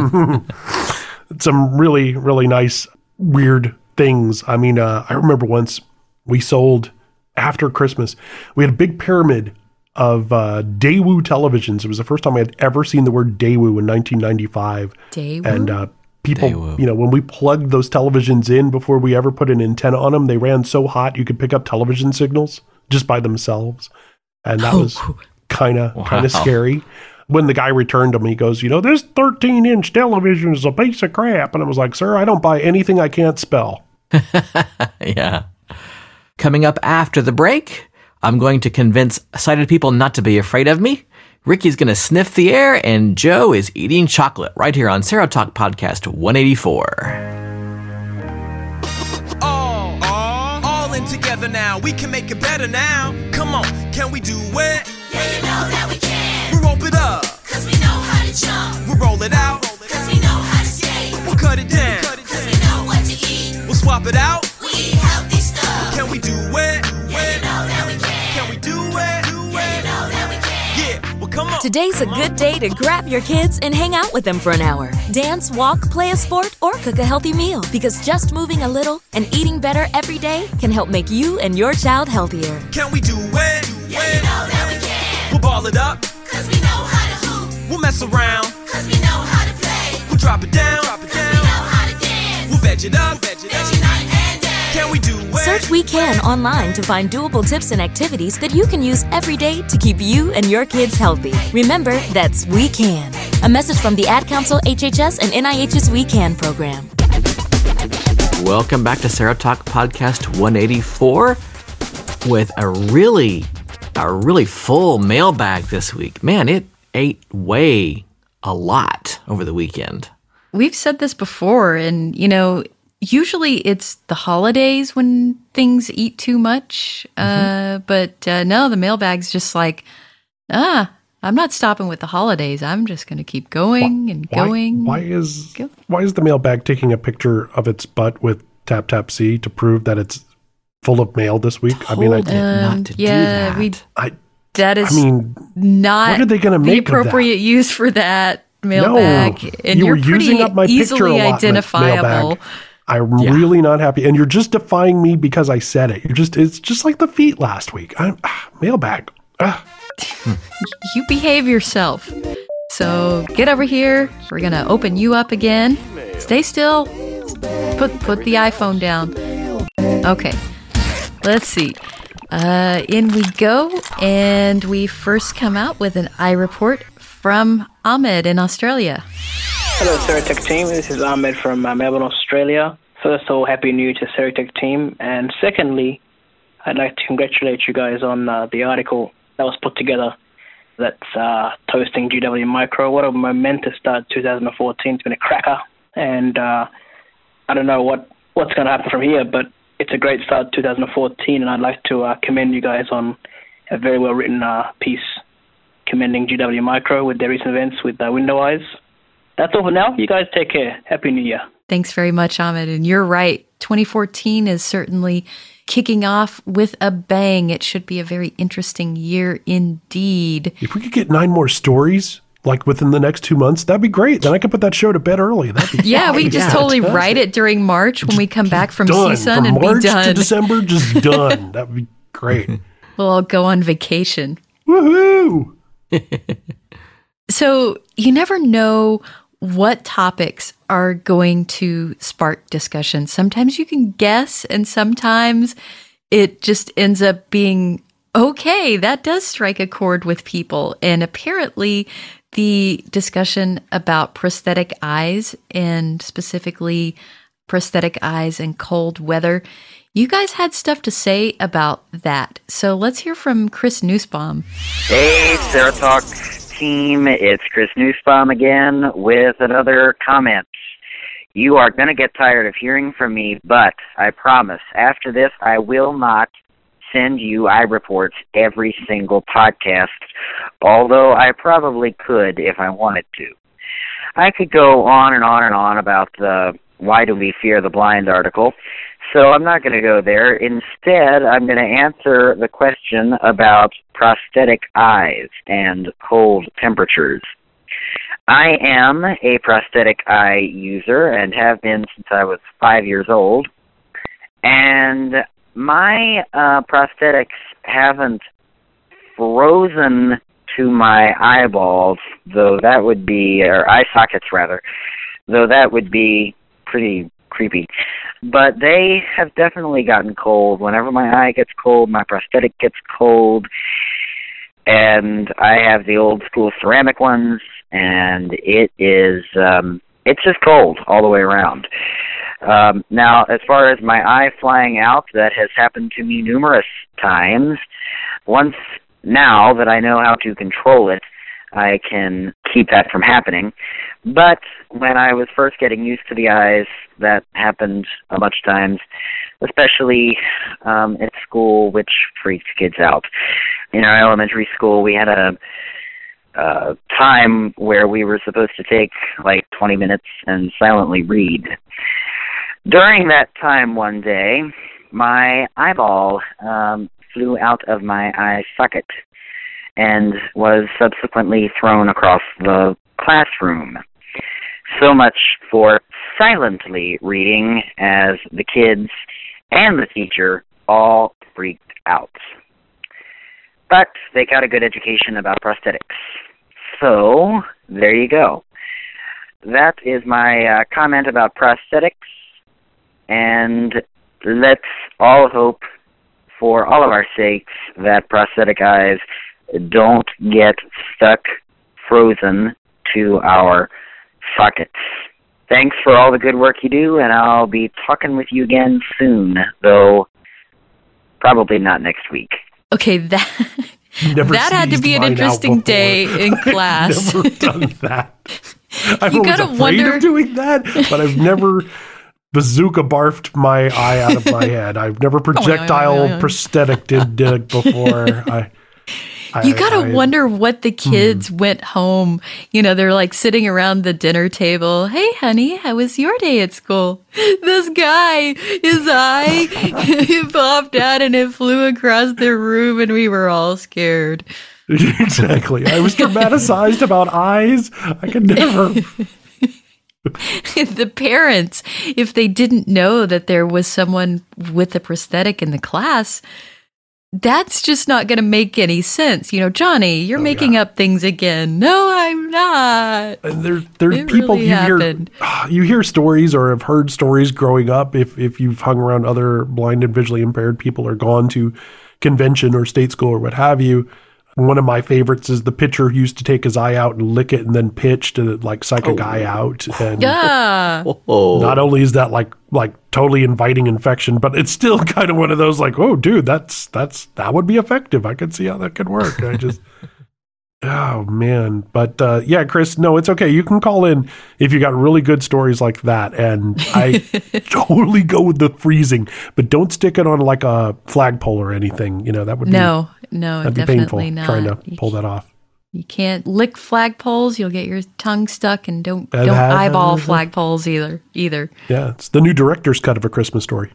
some really, really nice, weird things. I mean, I remember once we sold, after Christmas, we had a big pyramid of Daewoo televisions. It was the first time I had ever seen the word Daewoo in 1995. Daewoo? And people, when we plugged those televisions in before we ever put an antenna on them, they ran so hot you could pick up television signals just by themselves. And that was kind of scary. when the guy returned them, he goes, this 13-inch television is a piece of crap. And I was like, sir, I don't buy anything I can't spell. Yeah. Coming up after the break, I'm going to convince sighted people not to be afraid of me. Ricky's going to sniff the air, and Joe is eating chocolate right here on Sarah Talk Podcast 184. All in together now. We can make it better now. Come on, can we do it? Yeah, you know that we can. We'll rope it up, Cause we know how to jump. we'll roll it out, Cause we know how to skate. we'll cut it down, Cause we know what to eat. we'll swap it out. We eat healthy stuff. Can we do it? Yeah, you know that we can. Can we do it? Yeah, you know that we can. Yeah, well come on. Today's a good day to grab your kids and hang out with them for an hour. Dance, walk, play a sport, or cook a healthy meal. Because just moving a little and eating better every day can help make you and your child healthier. Can we do it? Yeah, you know that we can. We'll ball it up, Cause we know how to hoop. we'll mess around, Cause we know how to play. we'll drop it down, Cause we know how to dance. we'll veg it up. Veggie night and day. Can we do it? Search We Can online to find doable tips and activities that you can use every day to keep you and your kids healthy. Remember, that's We Can. A message from the Ad Council, HHS, and NIH's We Can program. Welcome back to Sarah Talk Podcast 184 with a really full mailbag this week. Man, it ate way a lot over the weekend. We've said this before, and, usually it's the holidays when things eat too much. But no, the mailbag's just like, I'm not stopping with the holidays. I'm just going to keep going and going. Why is the mailbag taking a picture of its butt with tap tap C to prove that it's full of mail this week? Not to do that. That is not what are they going to make the appropriate of that? use for that mailbag. No, and you you're were using up my picture easily allotment identifiable. mailbag. I'm really not happy, and you're just defying me because I said it. It's just like the feet last week. Mailbag. You behave yourself. So get over here. We're going to open you up again. Stay still. Put the iPhone down. Okay. Let's see. In we go. And we first come out with an iReport from Ahmed in Australia. Hello, Seratech team. This is Ahmed from Melbourne, Australia. First of all, Happy New Year to Seratech team. And secondly, I'd like to congratulate you guys on the article that was put together that's toasting GW Micro. What a momentous start 2014. It's been a cracker. And I don't know what's going to happen from here, but it's a great start 2014. And I'd like to commend you guys on a very well-written piece commending GW Micro with their recent events with Window Eyes. That's all for now. You guys take care. Happy New Year. Thanks very much, Ahmed. And you're right. 2014 is certainly kicking off with a bang. It should be a very interesting year indeed. If we could get 9 more stories, like within the next 2 months, that'd be great. Then I could put that show to bed early. That'd be Yeah, we could just totally write it during March when we come back from CSUN and March be done. to December, just done. That'd be great. We'll all go on vacation. Woohoo! So you never know what topics are going to spark discussion. Sometimes you can guess, and sometimes it just ends up being, okay, that does strike a chord with people. And apparently the discussion about prosthetic eyes, and specifically prosthetic eyes in cold weather, you guys had stuff to say about that. So let's hear from Chris Nussbaum. Hey, Sarah Talk team, it's Chris Nussbaum again with another comment. You are going to get tired of hearing from me, but I promise, after this, I will not send you iReports every single podcast, although I probably could if I wanted to. I could go on and on and on about the Why Do We Fear the Blind article, so I'm not going to go there. Instead, I'm going to answer the question about prosthetic eyes and cold temperatures. I am a prosthetic eye user and have been since I was 5 years old, and my prosthetics haven't frozen to my eyeballs, though that would be, or eye sockets rather, though that would be pretty creepy. But they have definitely gotten cold. Whenever my eye gets cold, my prosthetic gets cold. and I have the old school ceramic ones, and it is it's just gold all the way around. Now, as far as my eye flying out, that has happened to me numerous times. Once now that I know how to control it, I can keep that from happening. But when I was first getting used to the eyes, that happened a bunch of times, especially at school, which freaked kids out. In our elementary school, we had a time where we were supposed to take like 20 minutes and silently read. During that time one day, my eyeball flew out of my eye socket and was subsequently thrown across the classroom. So much for silently reading, as the kids and the teacher all freaked out. But they got a good education about prosthetics. So, there you go. That is my comment about prosthetics, and let's all hope, for all of our sakes, that prosthetic eyes don't get stuck, frozen to our sockets. Thanks for all the good work you do, and I'll be talking with you again soon, though probably not next week. Okay, that had to be an interesting day in class. I've never done that. I'm always afraid of doing that, but I've never bazooka barfed my eye out of my head. I've never projectile prosthetic did it before. You gotta wonder what the kids went home. You know, they're like sitting around the dinner table. Hey, honey, how was your day at school? This guy, his eye, it popped out and it flew across the room, and we were all scared. Exactly. I was traumatized about eyes. I could never. The parents, if they didn't know that there was someone with a prosthetic in the class, that's just not going to make any sense. You know, Johnny, you're making up things again. No, I'm not. And there's people really you hear stories or have heard stories growing up. If you've hung around other blind and visually impaired people or gone to convention or state school or what have you, one of my favorites is the pitcher who used to take his eye out and lick it and then pitch to like psych a guy out. And not only is that like totally inviting infection, but it's still kind of one of those like, oh, dude, that would be effective. I could see how that could work. I just, oh man. But yeah, Chris, no, it's okay. You can call in if you got really good stories like that. And I totally go with the freezing, but don't stick it on like a flagpole or anything. You know, that would No, that'd be definitely painful not. Trying to pull that off. You can't lick flagpoles. You'll get your tongue stuck, and don't eyeball flagpoles either. Yeah, it's the new director's cut of A Christmas Story.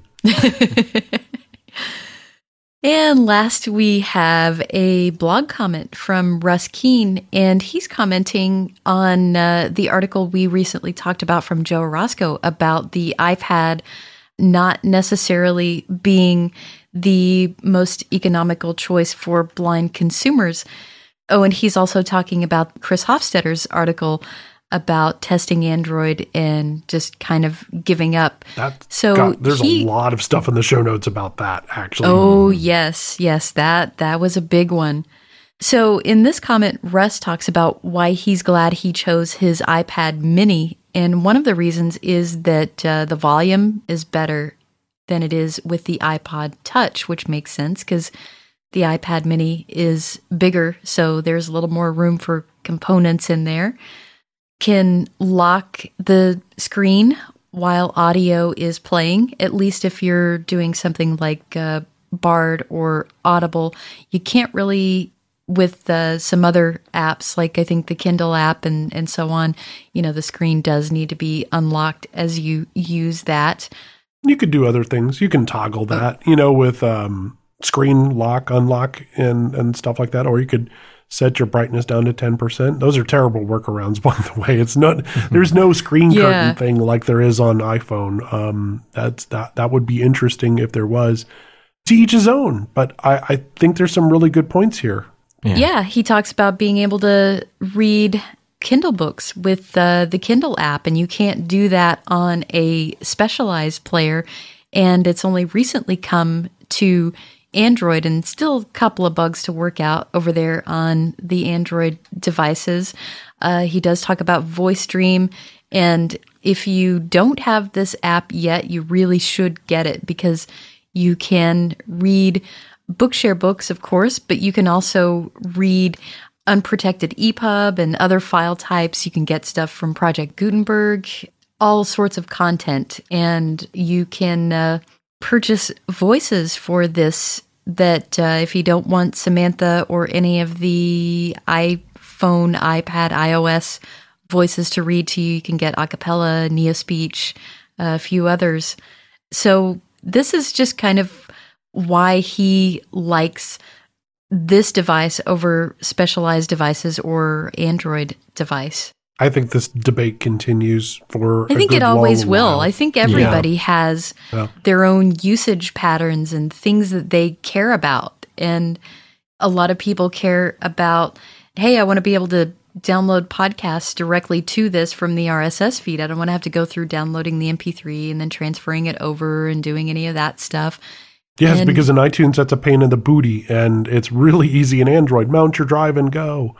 And last, we have a blog comment from Russ Keene, and he's commenting on the article we recently talked about from Joe Orozco about the iPad not necessarily being the most economical choice for blind consumers. Oh, and he's also talking about Chris Hofstadter's article about testing Android and just kind of giving up. There's a lot of stuff in the show notes about that, actually. Oh, yes, that was a big one. So in this comment, Russ talks about why he's glad he chose his iPad mini. And one of the reasons is that the volume is better than it is with the iPod Touch, which makes sense because the iPad mini is bigger, so there's a little more room for components in there. Can lock the screen while audio is playing, at least if you're doing something like Bard or Audible. You can't really, with some other apps, like I think the Kindle app and so on, you know, the screen does need to be unlocked as you use that. You could do other things. You can toggle that, you know, with screen lock, unlock, and stuff like that. Or you could set your brightness down to 10%. Those are terrible workarounds, by the way. It's not. There's no screen curtain thing like there is on iPhone. That would be interesting if there was. To each his own. But I think there's some really good points here. Yeah, he talks about being able to read Kindle books with the Kindle app, and you can't do that on a specialized player. And it's only recently come to Android, and still a couple of bugs to work out over there on the Android devices. He does talk about VoiceStream, and if you don't have this app yet, you really should get it because you can read Bookshare books, of course, but you can also read unprotected EPUB and other file types. You can get stuff from Project Gutenberg, all sorts of content, and you can purchase voices for this that if you don't want Samantha or any of the iPhone, iPad, iOS voices to read to you, you can get Acapella, NeoSpeech, a few others. So this is just kind of why he likes this device over specialized devices or Android device. I think this debate continues for I think a it good always long will. while. I think everybody has their own usage patterns and things that they care about. And a lot of people care about, hey, I want to be able to download podcasts directly to this from the RSS feed. I don't want to have to go through downloading the MP3 and then transferring it over and doing any of that stuff. Yes, because in iTunes, that's a pain in the booty, and it's really easy in Android. Mount your drive and go.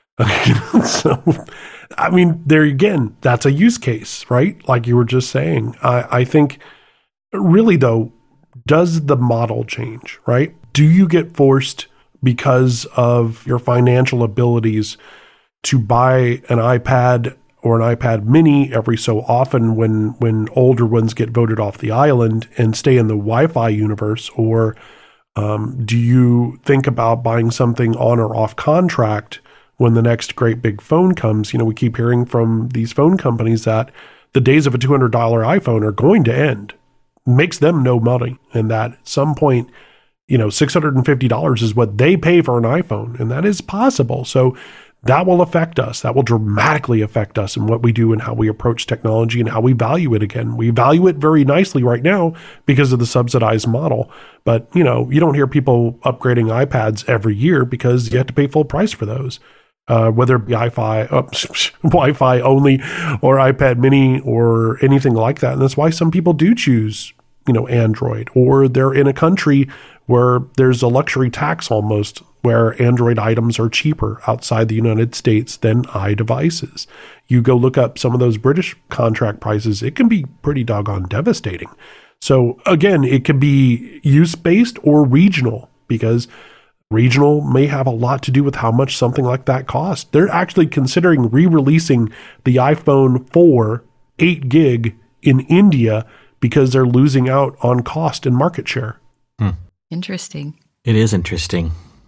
So, I mean, there again, that's a use case, right? Like you were just saying. I think, really, though, does the model change, right? Do you get forced because of your financial abilities to buy an iPad or an iPad mini every so often when older ones get voted off the island and stay in the Wi-Fi universe? Or do you think about buying something on or off contract when the next great big phone comes? You know, we keep hearing from these phone companies that the days of a $200 iPhone are going to end. Makes them no money. And that at some point, you know, $650 is what they pay for an iPhone. And that is possible. So that will affect us. That will dramatically affect us in what we do and how we approach technology and how we value it again. We value it very nicely right now because of the subsidized model. But, you know, you don't hear people upgrading iPads every year because you have to pay full price for those. Whether it be Wi-Fi only or iPad mini or anything like that. And that's why some people do choose, you know, Android, or they're in a country where there's a luxury tax almost, where Android items are cheaper outside the United States than iDevices. You go look up some of those British contract prices, it can be pretty doggone devastating. So again, it could be use-based or regional, because regional may have a lot to do with how much something like that costs. They're actually considering re-releasing the iPhone 4 8 gig in India because they're losing out on cost and market share. Interesting. It is interesting.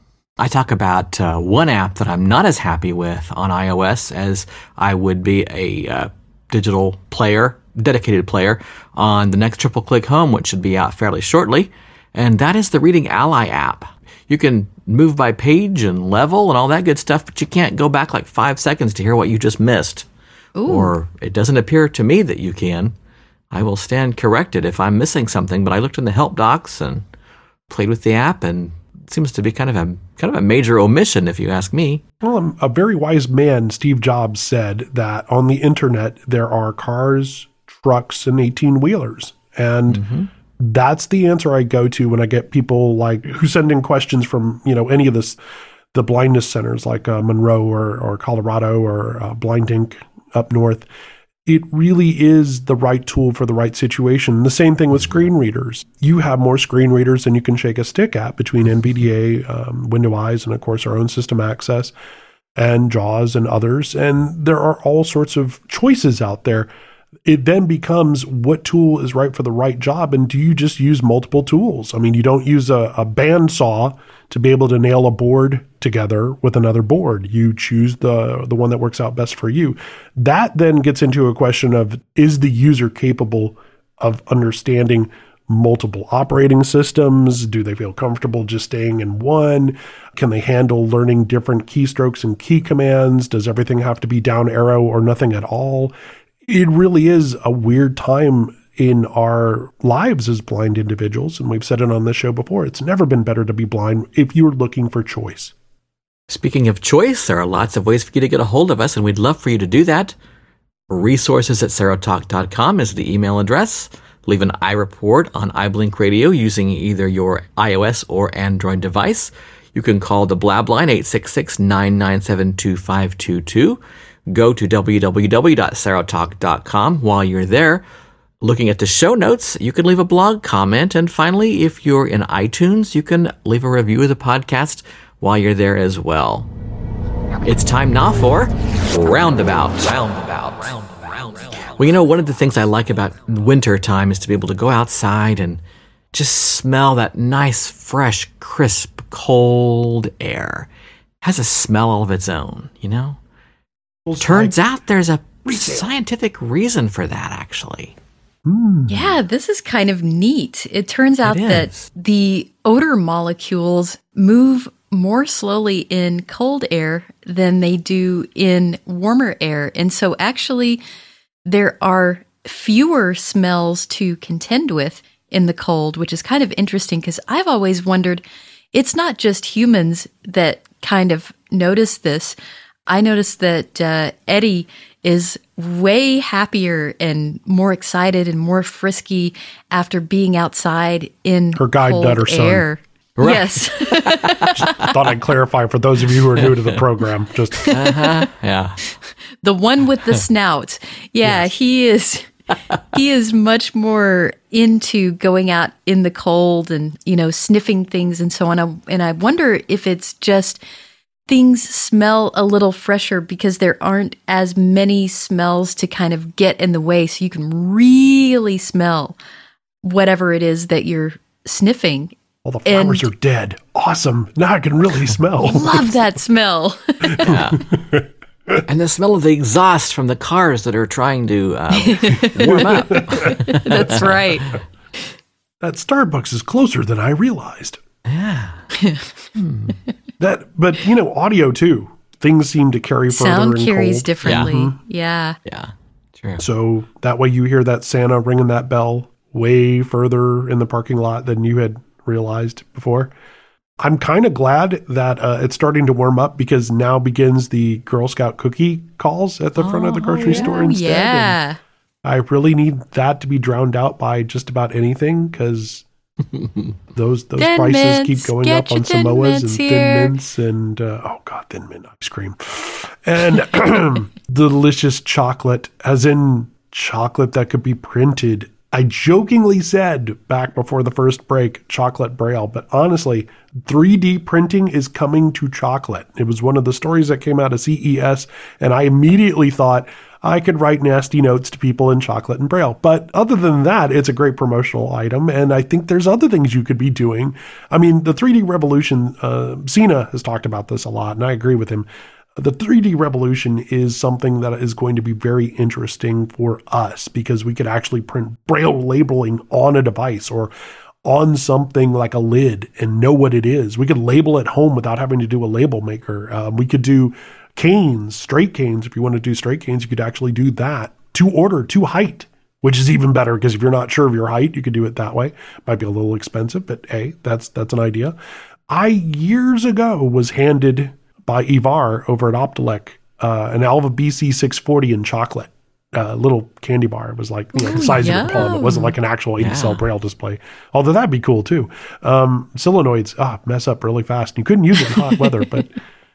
I talk about one app that I'm not as happy with on iOS as I would be a digital player, dedicated player, on the next Triple Click Home, which should be out fairly shortly, and that is the Reading Ally app. You can move by page and level and all that good stuff, but you can't go back like 5 seconds to hear what you just missed. Ooh. Or it doesn't appear to me that you can. I will stand corrected if I'm missing something, but I looked in the help docs and played with the app, and it seems to be kind of a major omission, if you ask me. Well, a very wise man, Steve Jobs, said that on the internet there are cars, trucks, and 18-wheelers. And that's the answer I go to when I get people like who send in questions from, you know, any of the blindness centers like Monroe or Colorado or Blind Inc. up north. It really is the right tool for the right situation. The same thing with screen readers. You have more screen readers than you can shake a stick at between NVDA, Windows, and of course our own System Access and JAWS and others. And there are all sorts of choices out there. It then becomes what tool is right for the right job, and do you just use multiple tools? I mean, you don't use a bandsaw to be able to nail a board together with another board. You choose the one that works out best for you. That then gets into a question of, is the user capable of understanding multiple operating systems? Do they feel comfortable just staying in one? Can they handle learning different keystrokes and key commands? Does everything have to be down arrow or nothing at all? It really is a weird time in our lives as blind individuals, and we've said it on this show before. It's never been better to be blind if you're looking for choice. Speaking of choice, there are lots of ways for you to get a hold of us, and we'd love for you to do that. Resources@serotalk.com is the email address. leave an iReport on iBlink Radio using either your iOS or Android device. You can call the Blab line 866-997-2522. Go to www.serotalk.com. While you're there, looking at the show notes, you can leave a blog comment. And finally, if you're in iTunes, you can leave a review of the podcast while you're there as well. It's time now for Roundabout. Well, you know, one of the things I like about winter time is to be able to go outside and just smell that nice, fresh, crisp, cold air. It has a smell all of its own, you know? Turns out there's a scientific reason for that, actually. Yeah, this is kind of neat. It turns out that the odor molecules move more slowly in cold air than they do in warmer air. And so actually, there are fewer smells to contend with in the cold, which is kind of interesting because I've always wondered, it's not just humans that kind of notice this. I noticed that Eddie is way happier and more excited and more frisky after being outside in her guide cold nut her air. son. Right. Yes. Thought I'd clarify for those of you who are new to the program. Just Yeah. The one with the snout. Yeah, yes. He is much more into going out in the cold and, you know, sniffing things and so on. And I wonder if it's just things smell a little fresher because there aren't as many smells to kind of get in the way, so you can really smell whatever it is that you're sniffing. All the flowers are dead. Awesome. Now I can really smell. Love that smell. Yeah. And the smell of the exhaust from the cars that are trying to warm up. That's right. That Starbucks is closer than I realized. Yeah. But you know, audio too. Things seem to carry further Sound in carries cold. differently. Yeah. Yeah. True. So that way you hear that Santa ringing that bell way further in the parking lot than you had realized before. I'm kind of glad that it's starting to warm up because now begins the Girl Scout cookie calls at the front of the grocery store instead. Yeah. And I really need that to be drowned out by just about anything because those Thin prices mints. keep going Get up on your Thin Samoas and Mints Thin here. Mints and Thin Mint ice cream and delicious chocolate, as in chocolate that could be printed. I jokingly said back before the first break, chocolate braille, but honestly, 3D printing is coming to chocolate. It was one of the stories that came out of CES, and I immediately thought I could write nasty notes to people in chocolate and braille. But other than that, it's a great promotional item, and I think there's other things you could be doing. I mean, the 3D revolution, Cena has talked about this a lot, and I agree with him. The 3D revolution is something that is going to be very interesting for us because we could actually print braille labeling on a device or on something like a lid and know what it is. We could label at home without having to do a label maker. We could do canes, straight canes. If you want to do straight canes, you could actually do that to order, to height, which is even better because if you're not sure of your height, you could do it that way. Might be a little expensive, but hey, that's an idea. I years ago was handed by Ivar over at Optelec, an Alva BC 640 in chocolate, little candy bar. It was like the size of your palm. It wasn't like an actual 80-cell braille display, although that'd be cool too. Solenoids mess up really fast. You couldn't use it in hot weather, but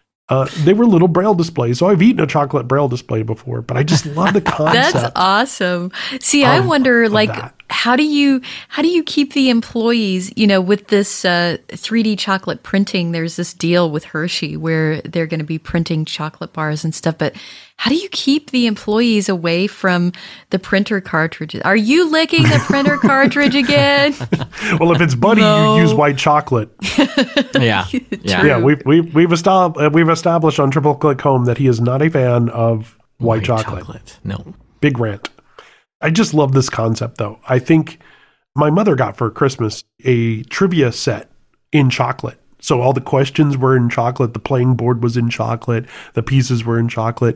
they were little braille displays. So I've eaten a chocolate braille display before, but I just love the concept. That's awesome. See, I wonder, like, that. how do you keep the employees, with this 3D chocolate printing? There's this deal with Hershey where they're going to be printing chocolate bars and stuff, but how do you keep the employees away from the printer cartridges? Are you licking the printer cartridge again? Well, if it's Buddy, you use white chocolate. Yeah. Yeah, we've established on Triple Click Home that he is not a fan of white chocolate. No. Big rant. I just love this concept, though. I think my mother got for Christmas a trivia set in chocolate. So all the questions were in chocolate. The playing board was in chocolate. The pieces were in chocolate.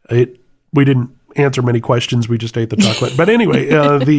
We didn't answer many questions. We just ate the chocolate. But anyway,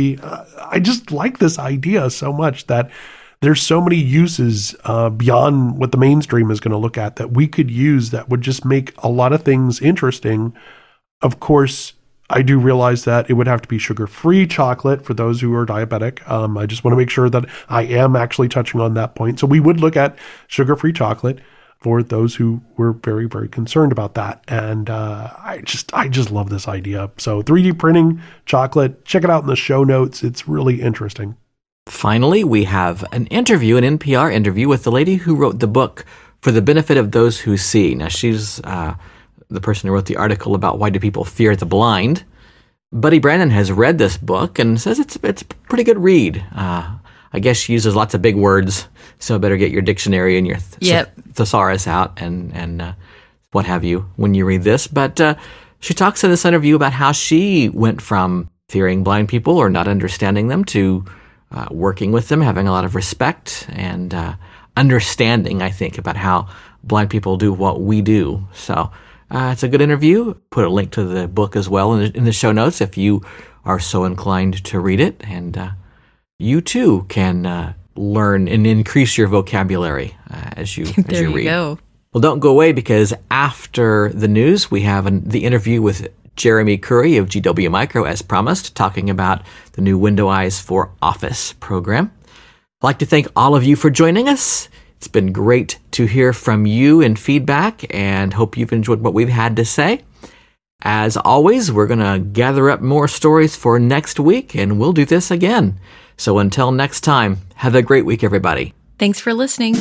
I just like this idea so much that there's so many uses beyond what the mainstream is going to look at that we could use that would just make a lot of things interesting. Of course, I do realize that it would have to be sugar-free chocolate for those who are diabetic. I just want to make sure that I am actually touching on that point. So we would look at sugar-free chocolate for those who were very, very concerned about that. And I just love this idea. So 3D printing chocolate, check it out in the show notes. It's really interesting. Finally, we have an NPR interview with the lady who wrote the book For the Benefit of Those Who See. Now, she's the person who wrote the article about why do people fear the blind. Buddy Brandon has read this book and says it's a pretty good read. I guess she uses lots of big words, so better get your dictionary and your thesaurus out and what have you when you read this. But she talks in this interview about how she went from fearing blind people or not understanding them to working with them, having a lot of respect and understanding, I think, about how blind people do what we do. So it's a good interview. Put a link to the book as well in the show notes if you are so inclined to read it. And you too can learn and increase your vocabulary as you read. There you go. Well, don't go away, because after the news, we have the interview with Jeremy Curry of GW Micro, as promised, talking about the new Window Eyes for Office program. I'd like to thank all of you for joining us. It's been great to hear from you and feedback, and hope you've enjoyed what we've had to say. As always, we're going to gather up more stories for next week, and we'll do this again. So until next time, have a great week, everybody. Thanks for listening.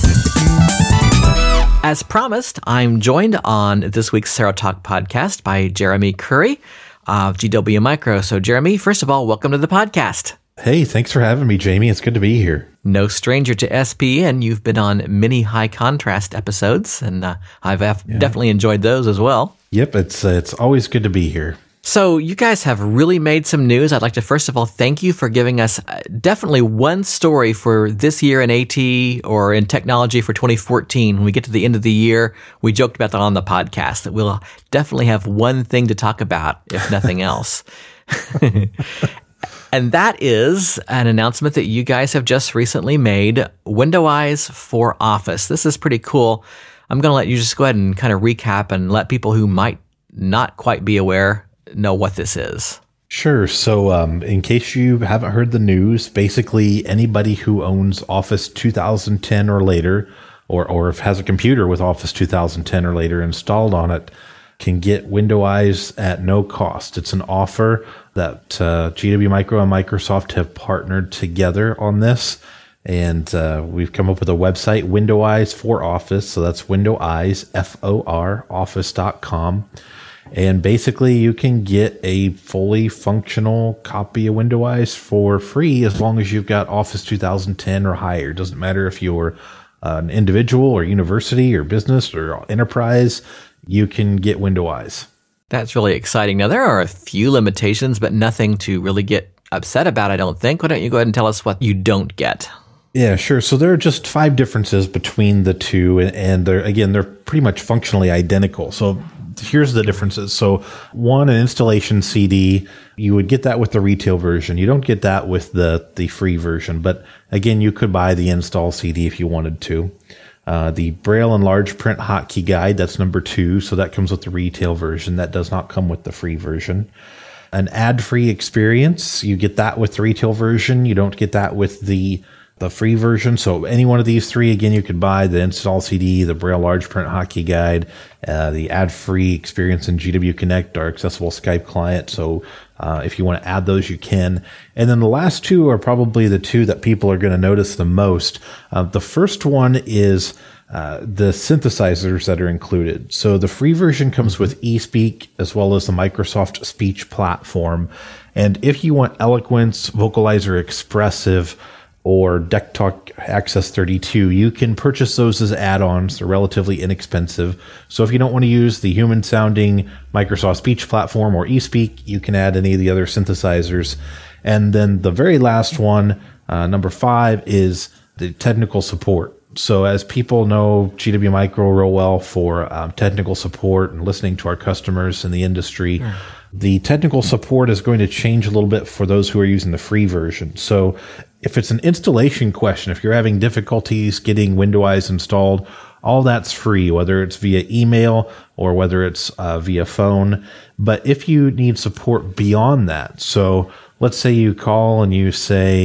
As promised, I'm joined on this week's Sarah Talk podcast by Jeremy Curry of GW Micro. So Jeremy, first of all, welcome to the podcast. Hey, thanks for having me, Jamie. It's good to be here. No stranger to SPN. You've been on many high contrast episodes, and I've definitely enjoyed those as well. Yep, it's always good to be here. So you guys have really made some news. I'd like to first of all thank you for giving us definitely one story for this year in AT or in technology for 2014. When we get to the end of the year, we joked about that on the podcast, that we'll definitely have one thing to talk about, if nothing else. And that is an announcement that you guys have just recently made, Window Eyes for Office. This is pretty cool. I'm going to let you just go ahead and kind of recap and let people who might not quite be aware know what this is. Sure. So in case you haven't heard the news, basically anybody who owns Office 2010 or later, or if has a computer with Office 2010 or later installed on it, can get Window Eyes at no cost. It's an offer that GW Micro and Microsoft have partnered together on this. And we've come up with a website, Window Eyes for Office. So that's Window Eyes, FOR, office.com. And basically, you can get a fully functional copy of Window Eyes for free as long as you've got Office 2010 or higher. It doesn't matter if you're an individual or university or business or enterprise, you can get Window Eyes. That's really exciting. Now, there are a few limitations, but nothing to really get upset about, I don't think. Why don't you go ahead and tell us what you don't get? Yeah, sure. So there are just 5 differences between the two, and they're pretty much functionally identical. So here's the differences. So one, an installation CD, you would get that with the retail version. You don't get that with the free version. But again, you could buy the install CD if you wanted to. The Braille and large print hotkey guide, that's number 2. So that comes with the retail version. That does not come with the free version. An ad-free experience, you get that with the retail version. You don't get that with the free version. So any one of these 3, again, you could buy the install CD, the Braille large print hotkey guide, the ad-free experience in GW Connect, our accessible Skype client. So if you want to add those, you can. And then the last 2 are probably the 2 that people are going to notice the most. The first one is the synthesizers that are included. So the free version comes with eSpeak as well as the Microsoft Speech platform. And if you want Eloquence, Vocalizer Expressive, or DeckTalk Access 32, you can purchase those as add-ons. They're relatively inexpensive. So if you don't want to use the human-sounding Microsoft Speech platform or eSpeak, you can add any of the other synthesizers. And then the very last one, number 5, is the technical support. So as people know, GW Micro real well for technical support and listening to our customers in the industry. The technical support is going to change a little bit for those who are using the free version. So if it's an installation question, if you're having difficulties getting Window Eyes installed, All that's free, whether it's via email or whether it's via phone. But if you need support beyond that, so let's say you call and you say,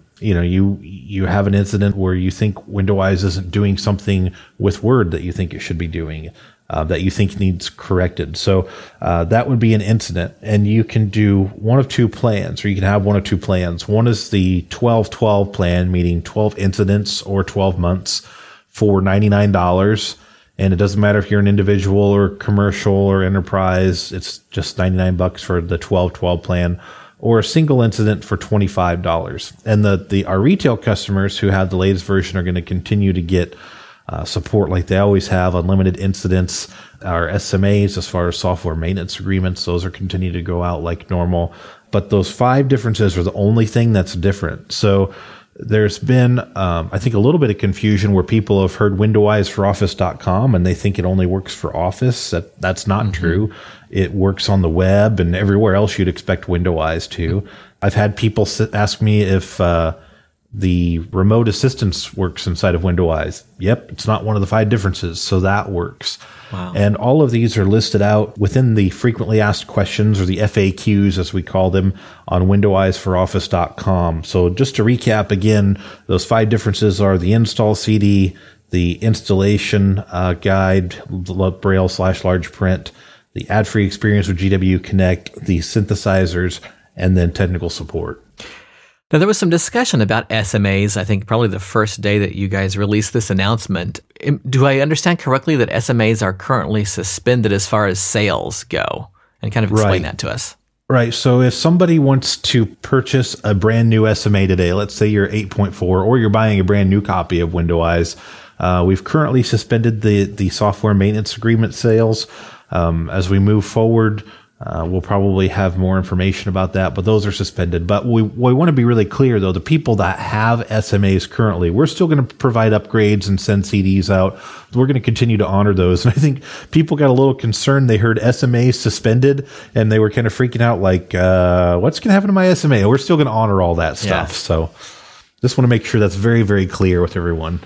you have an incident where you think Windowise isn't doing something with Word that you think it should be doing, that you think needs corrected. So that would be an incident, and you can do one of two plans, or you can have one of two plans. One is the 12-12 plan, meaning 12 incidents or 12 months for $99. And it doesn't matter if you're an individual or commercial or enterprise. It's just $99 for the 12-12 plan, or a single incident for $25. And our retail customers who have the latest version are going to continue to get support like they always have, unlimited incidents. Our SMAs, as far as software maintenance agreements, those are continuing to go out like normal. But those 5 differences are the only thing that's different. So there's been, I think, a little bit of confusion where people have heard Windowise for Office.com and they think it only works for Office. That's not true. It works on the web and everywhere else you'd expect Windowise to. I've had people ask me if the remote assistance works inside of Windowise. Yep, it's not one of the 5 differences, so that works. Wow. And all of these are listed out within the frequently asked questions, or the FAQs as we call them, on windowseforoFfice.com. So just to recap again, those 5 differences are the install CD, the installation guide, Braille/large print, the ad-free experience with GW Connect, the synthesizers, and then technical support. Now, there was some discussion about SMAs, I think probably the first day that you guys released this announcement. Do I understand correctly that SMAs are currently suspended as far as sales go? And kind of explain that to us. Right. So if somebody wants to purchase a brand new SMA today, let's say you're 8.4, or you're buying a brand new copy of Windowise, we've currently suspended the software maintenance agreement sales. As we move forward, we'll probably have more information about that, but those are suspended. But we want to be really clear, though, the people that have SMAs currently, we're still going to provide upgrades and send CDs out. We're going to continue to honor those. And I think people got a little concerned. They heard SMAs suspended, and they were kind of freaking out like, what's going to happen to my SMA? We're still going to honor all that stuff. Yeah. So just want to make sure that's very, very clear with everyone.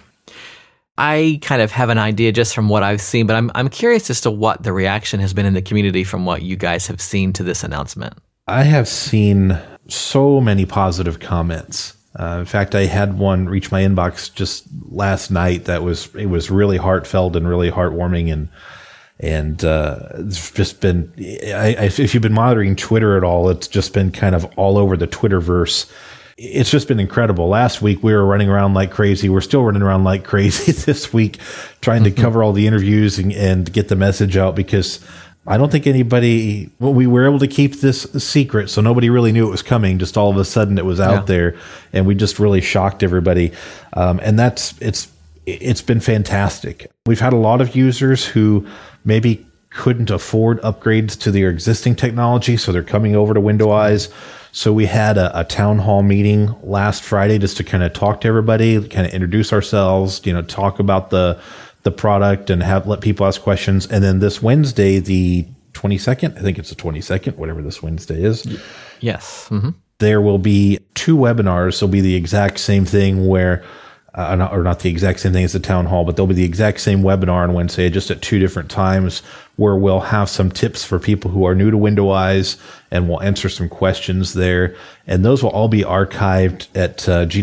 I kind of have an idea just from what I've seen, but I'm curious as to what the reaction has been in the community from what you guys have seen to this announcement. I have seen so many positive comments. In fact, I had one reach my inbox just last night it was really heartfelt and really heartwarming, and it's just been, if you've been monitoring Twitter at all, it's just been kind of all over the Twitterverse. It's just been incredible. Last week, we were running around like crazy. We're still running around like crazy this week, trying to cover all the interviews and get the message out, because I don't think we were able to keep this secret, so nobody really knew it was coming. Just all of a sudden it was out there, and we just really shocked everybody. And it's been fantastic. We've had a lot of users who maybe couldn't afford upgrades to their existing technology, so they're coming over to Windowise. So we had a town hall meeting last Friday just to kind of talk to everybody, kind of introduce ourselves, talk about the product and let people ask questions. And then this Wednesday, the 22nd, I think it's the 22nd, whatever this Wednesday is. Yes. Mm-hmm. There will be 2 webinars. There'll be the exact same thing where, not the exact same thing as the town hall, but there'll be the exact same webinar on Wednesday, just at 2 different times, where we'll have some tips for people who are new to Windowise, and we'll answer some questions there. And those will all be archived at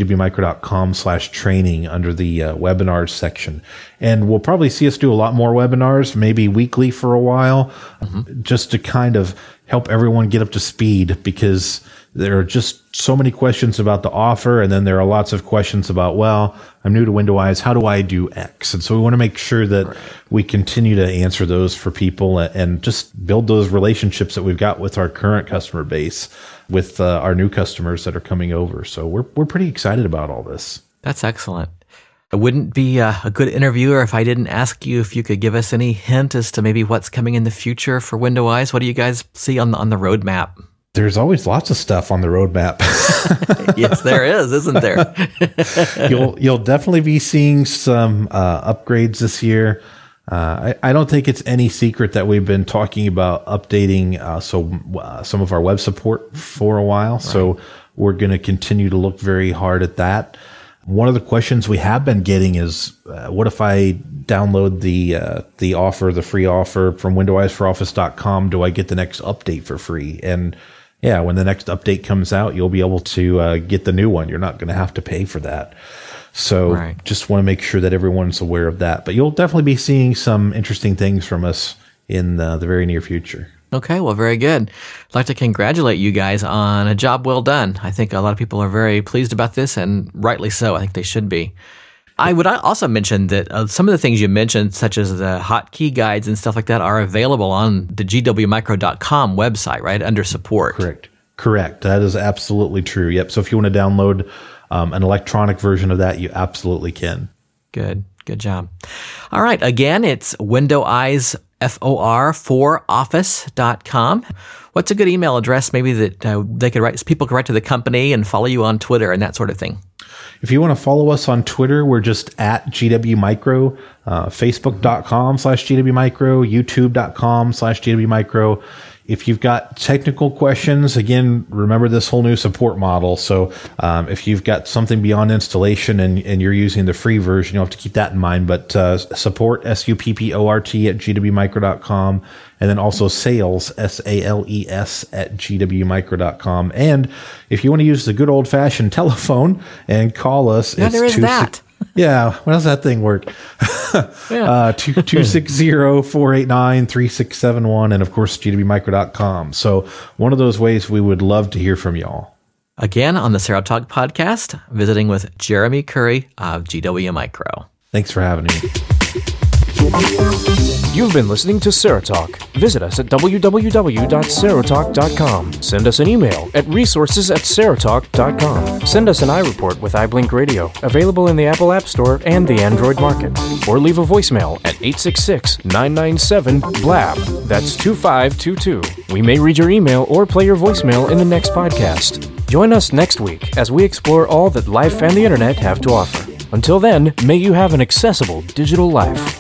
gwmicro.com/training under the webinars section. And we'll probably see us do a lot more webinars, maybe weekly for a while, just to kind of help everyone get up to speed, because there are just so many questions about the offer, and then there are lots of questions about, well, I'm new to Windowise, how do I do X? And so we want to make sure that we continue to answer those for people and just build those relationships that we've got with our current customer base, with our new customers that are coming over. So we're pretty excited about all this. That's excellent. I wouldn't be a good interviewer if I didn't ask you if you could give us any hint as to maybe what's coming in the future for Windowise. What do you guys see on the roadmap? There's always lots of stuff on the roadmap. Yes, there is, isn't there? You'll definitely be seeing some upgrades this year. I don't think it's any secret that we've been talking about updating some of our web support for a while. Right. So we're going to continue to look very hard at that. One of the questions we have been getting is, what if I download the free offer from windowizedforoffice.com? Do I get the next update for free? And yeah, when the next update comes out, you'll be able to get the new one. You're not going to have to pay for that. So just want to make sure that everyone's aware of that. But you'll definitely be seeing some interesting things from us in the very near future. Okay, well, very good. I'd like to congratulate you guys on a job well done. I think a lot of people are very pleased about this, and rightly so. I think they should be. I would also mention that some of the things you mentioned, such as the hotkey guides and stuff like that, are available on the gwmicro.com website, right, under support. Correct. That is absolutely true. Yep. So if you want to download an electronic version of that, you absolutely can. Good job. All right. Again, it's WindowEyes for office.com. What's a good email address maybe that people could write to the company and follow you on Twitter and that sort of thing? If you want to follow us on Twitter, we're just at GWMicro, Facebook.com/GWMicro, YouTube.com/GWMicro. If you've got technical questions, again, remember this whole new support model. So if you've got something beyond installation and you're using the free version, you'll have to keep that in mind. But support, SUPPORT at gwmicro.com. And then also sales, SALES at gwmicro.com. And if you want to use the good old-fashioned telephone and call us, it's there is that. Yeah, how does that thing work? 260-489-3671, and of course, gwmicro.com. So one of those ways we would love to hear from y'all. Again, on the Sarah Talk podcast, visiting with Jeremy Curry of GW Micro. Thanks for having me. You've been listening to Sarah Talk. Visit us at www.sarahtalk.com. Send us an email at resources@sarahtalk.com. Send us an iReport with iBlink Radio, available in the Apple App Store and the Android market. Or leave a voicemail at 866-997-BLAB. That's 2522. We may read your email or play your voicemail in the next podcast. Join us next week as we explore all that life and the internet have to offer. Until then, may you have an accessible digital life.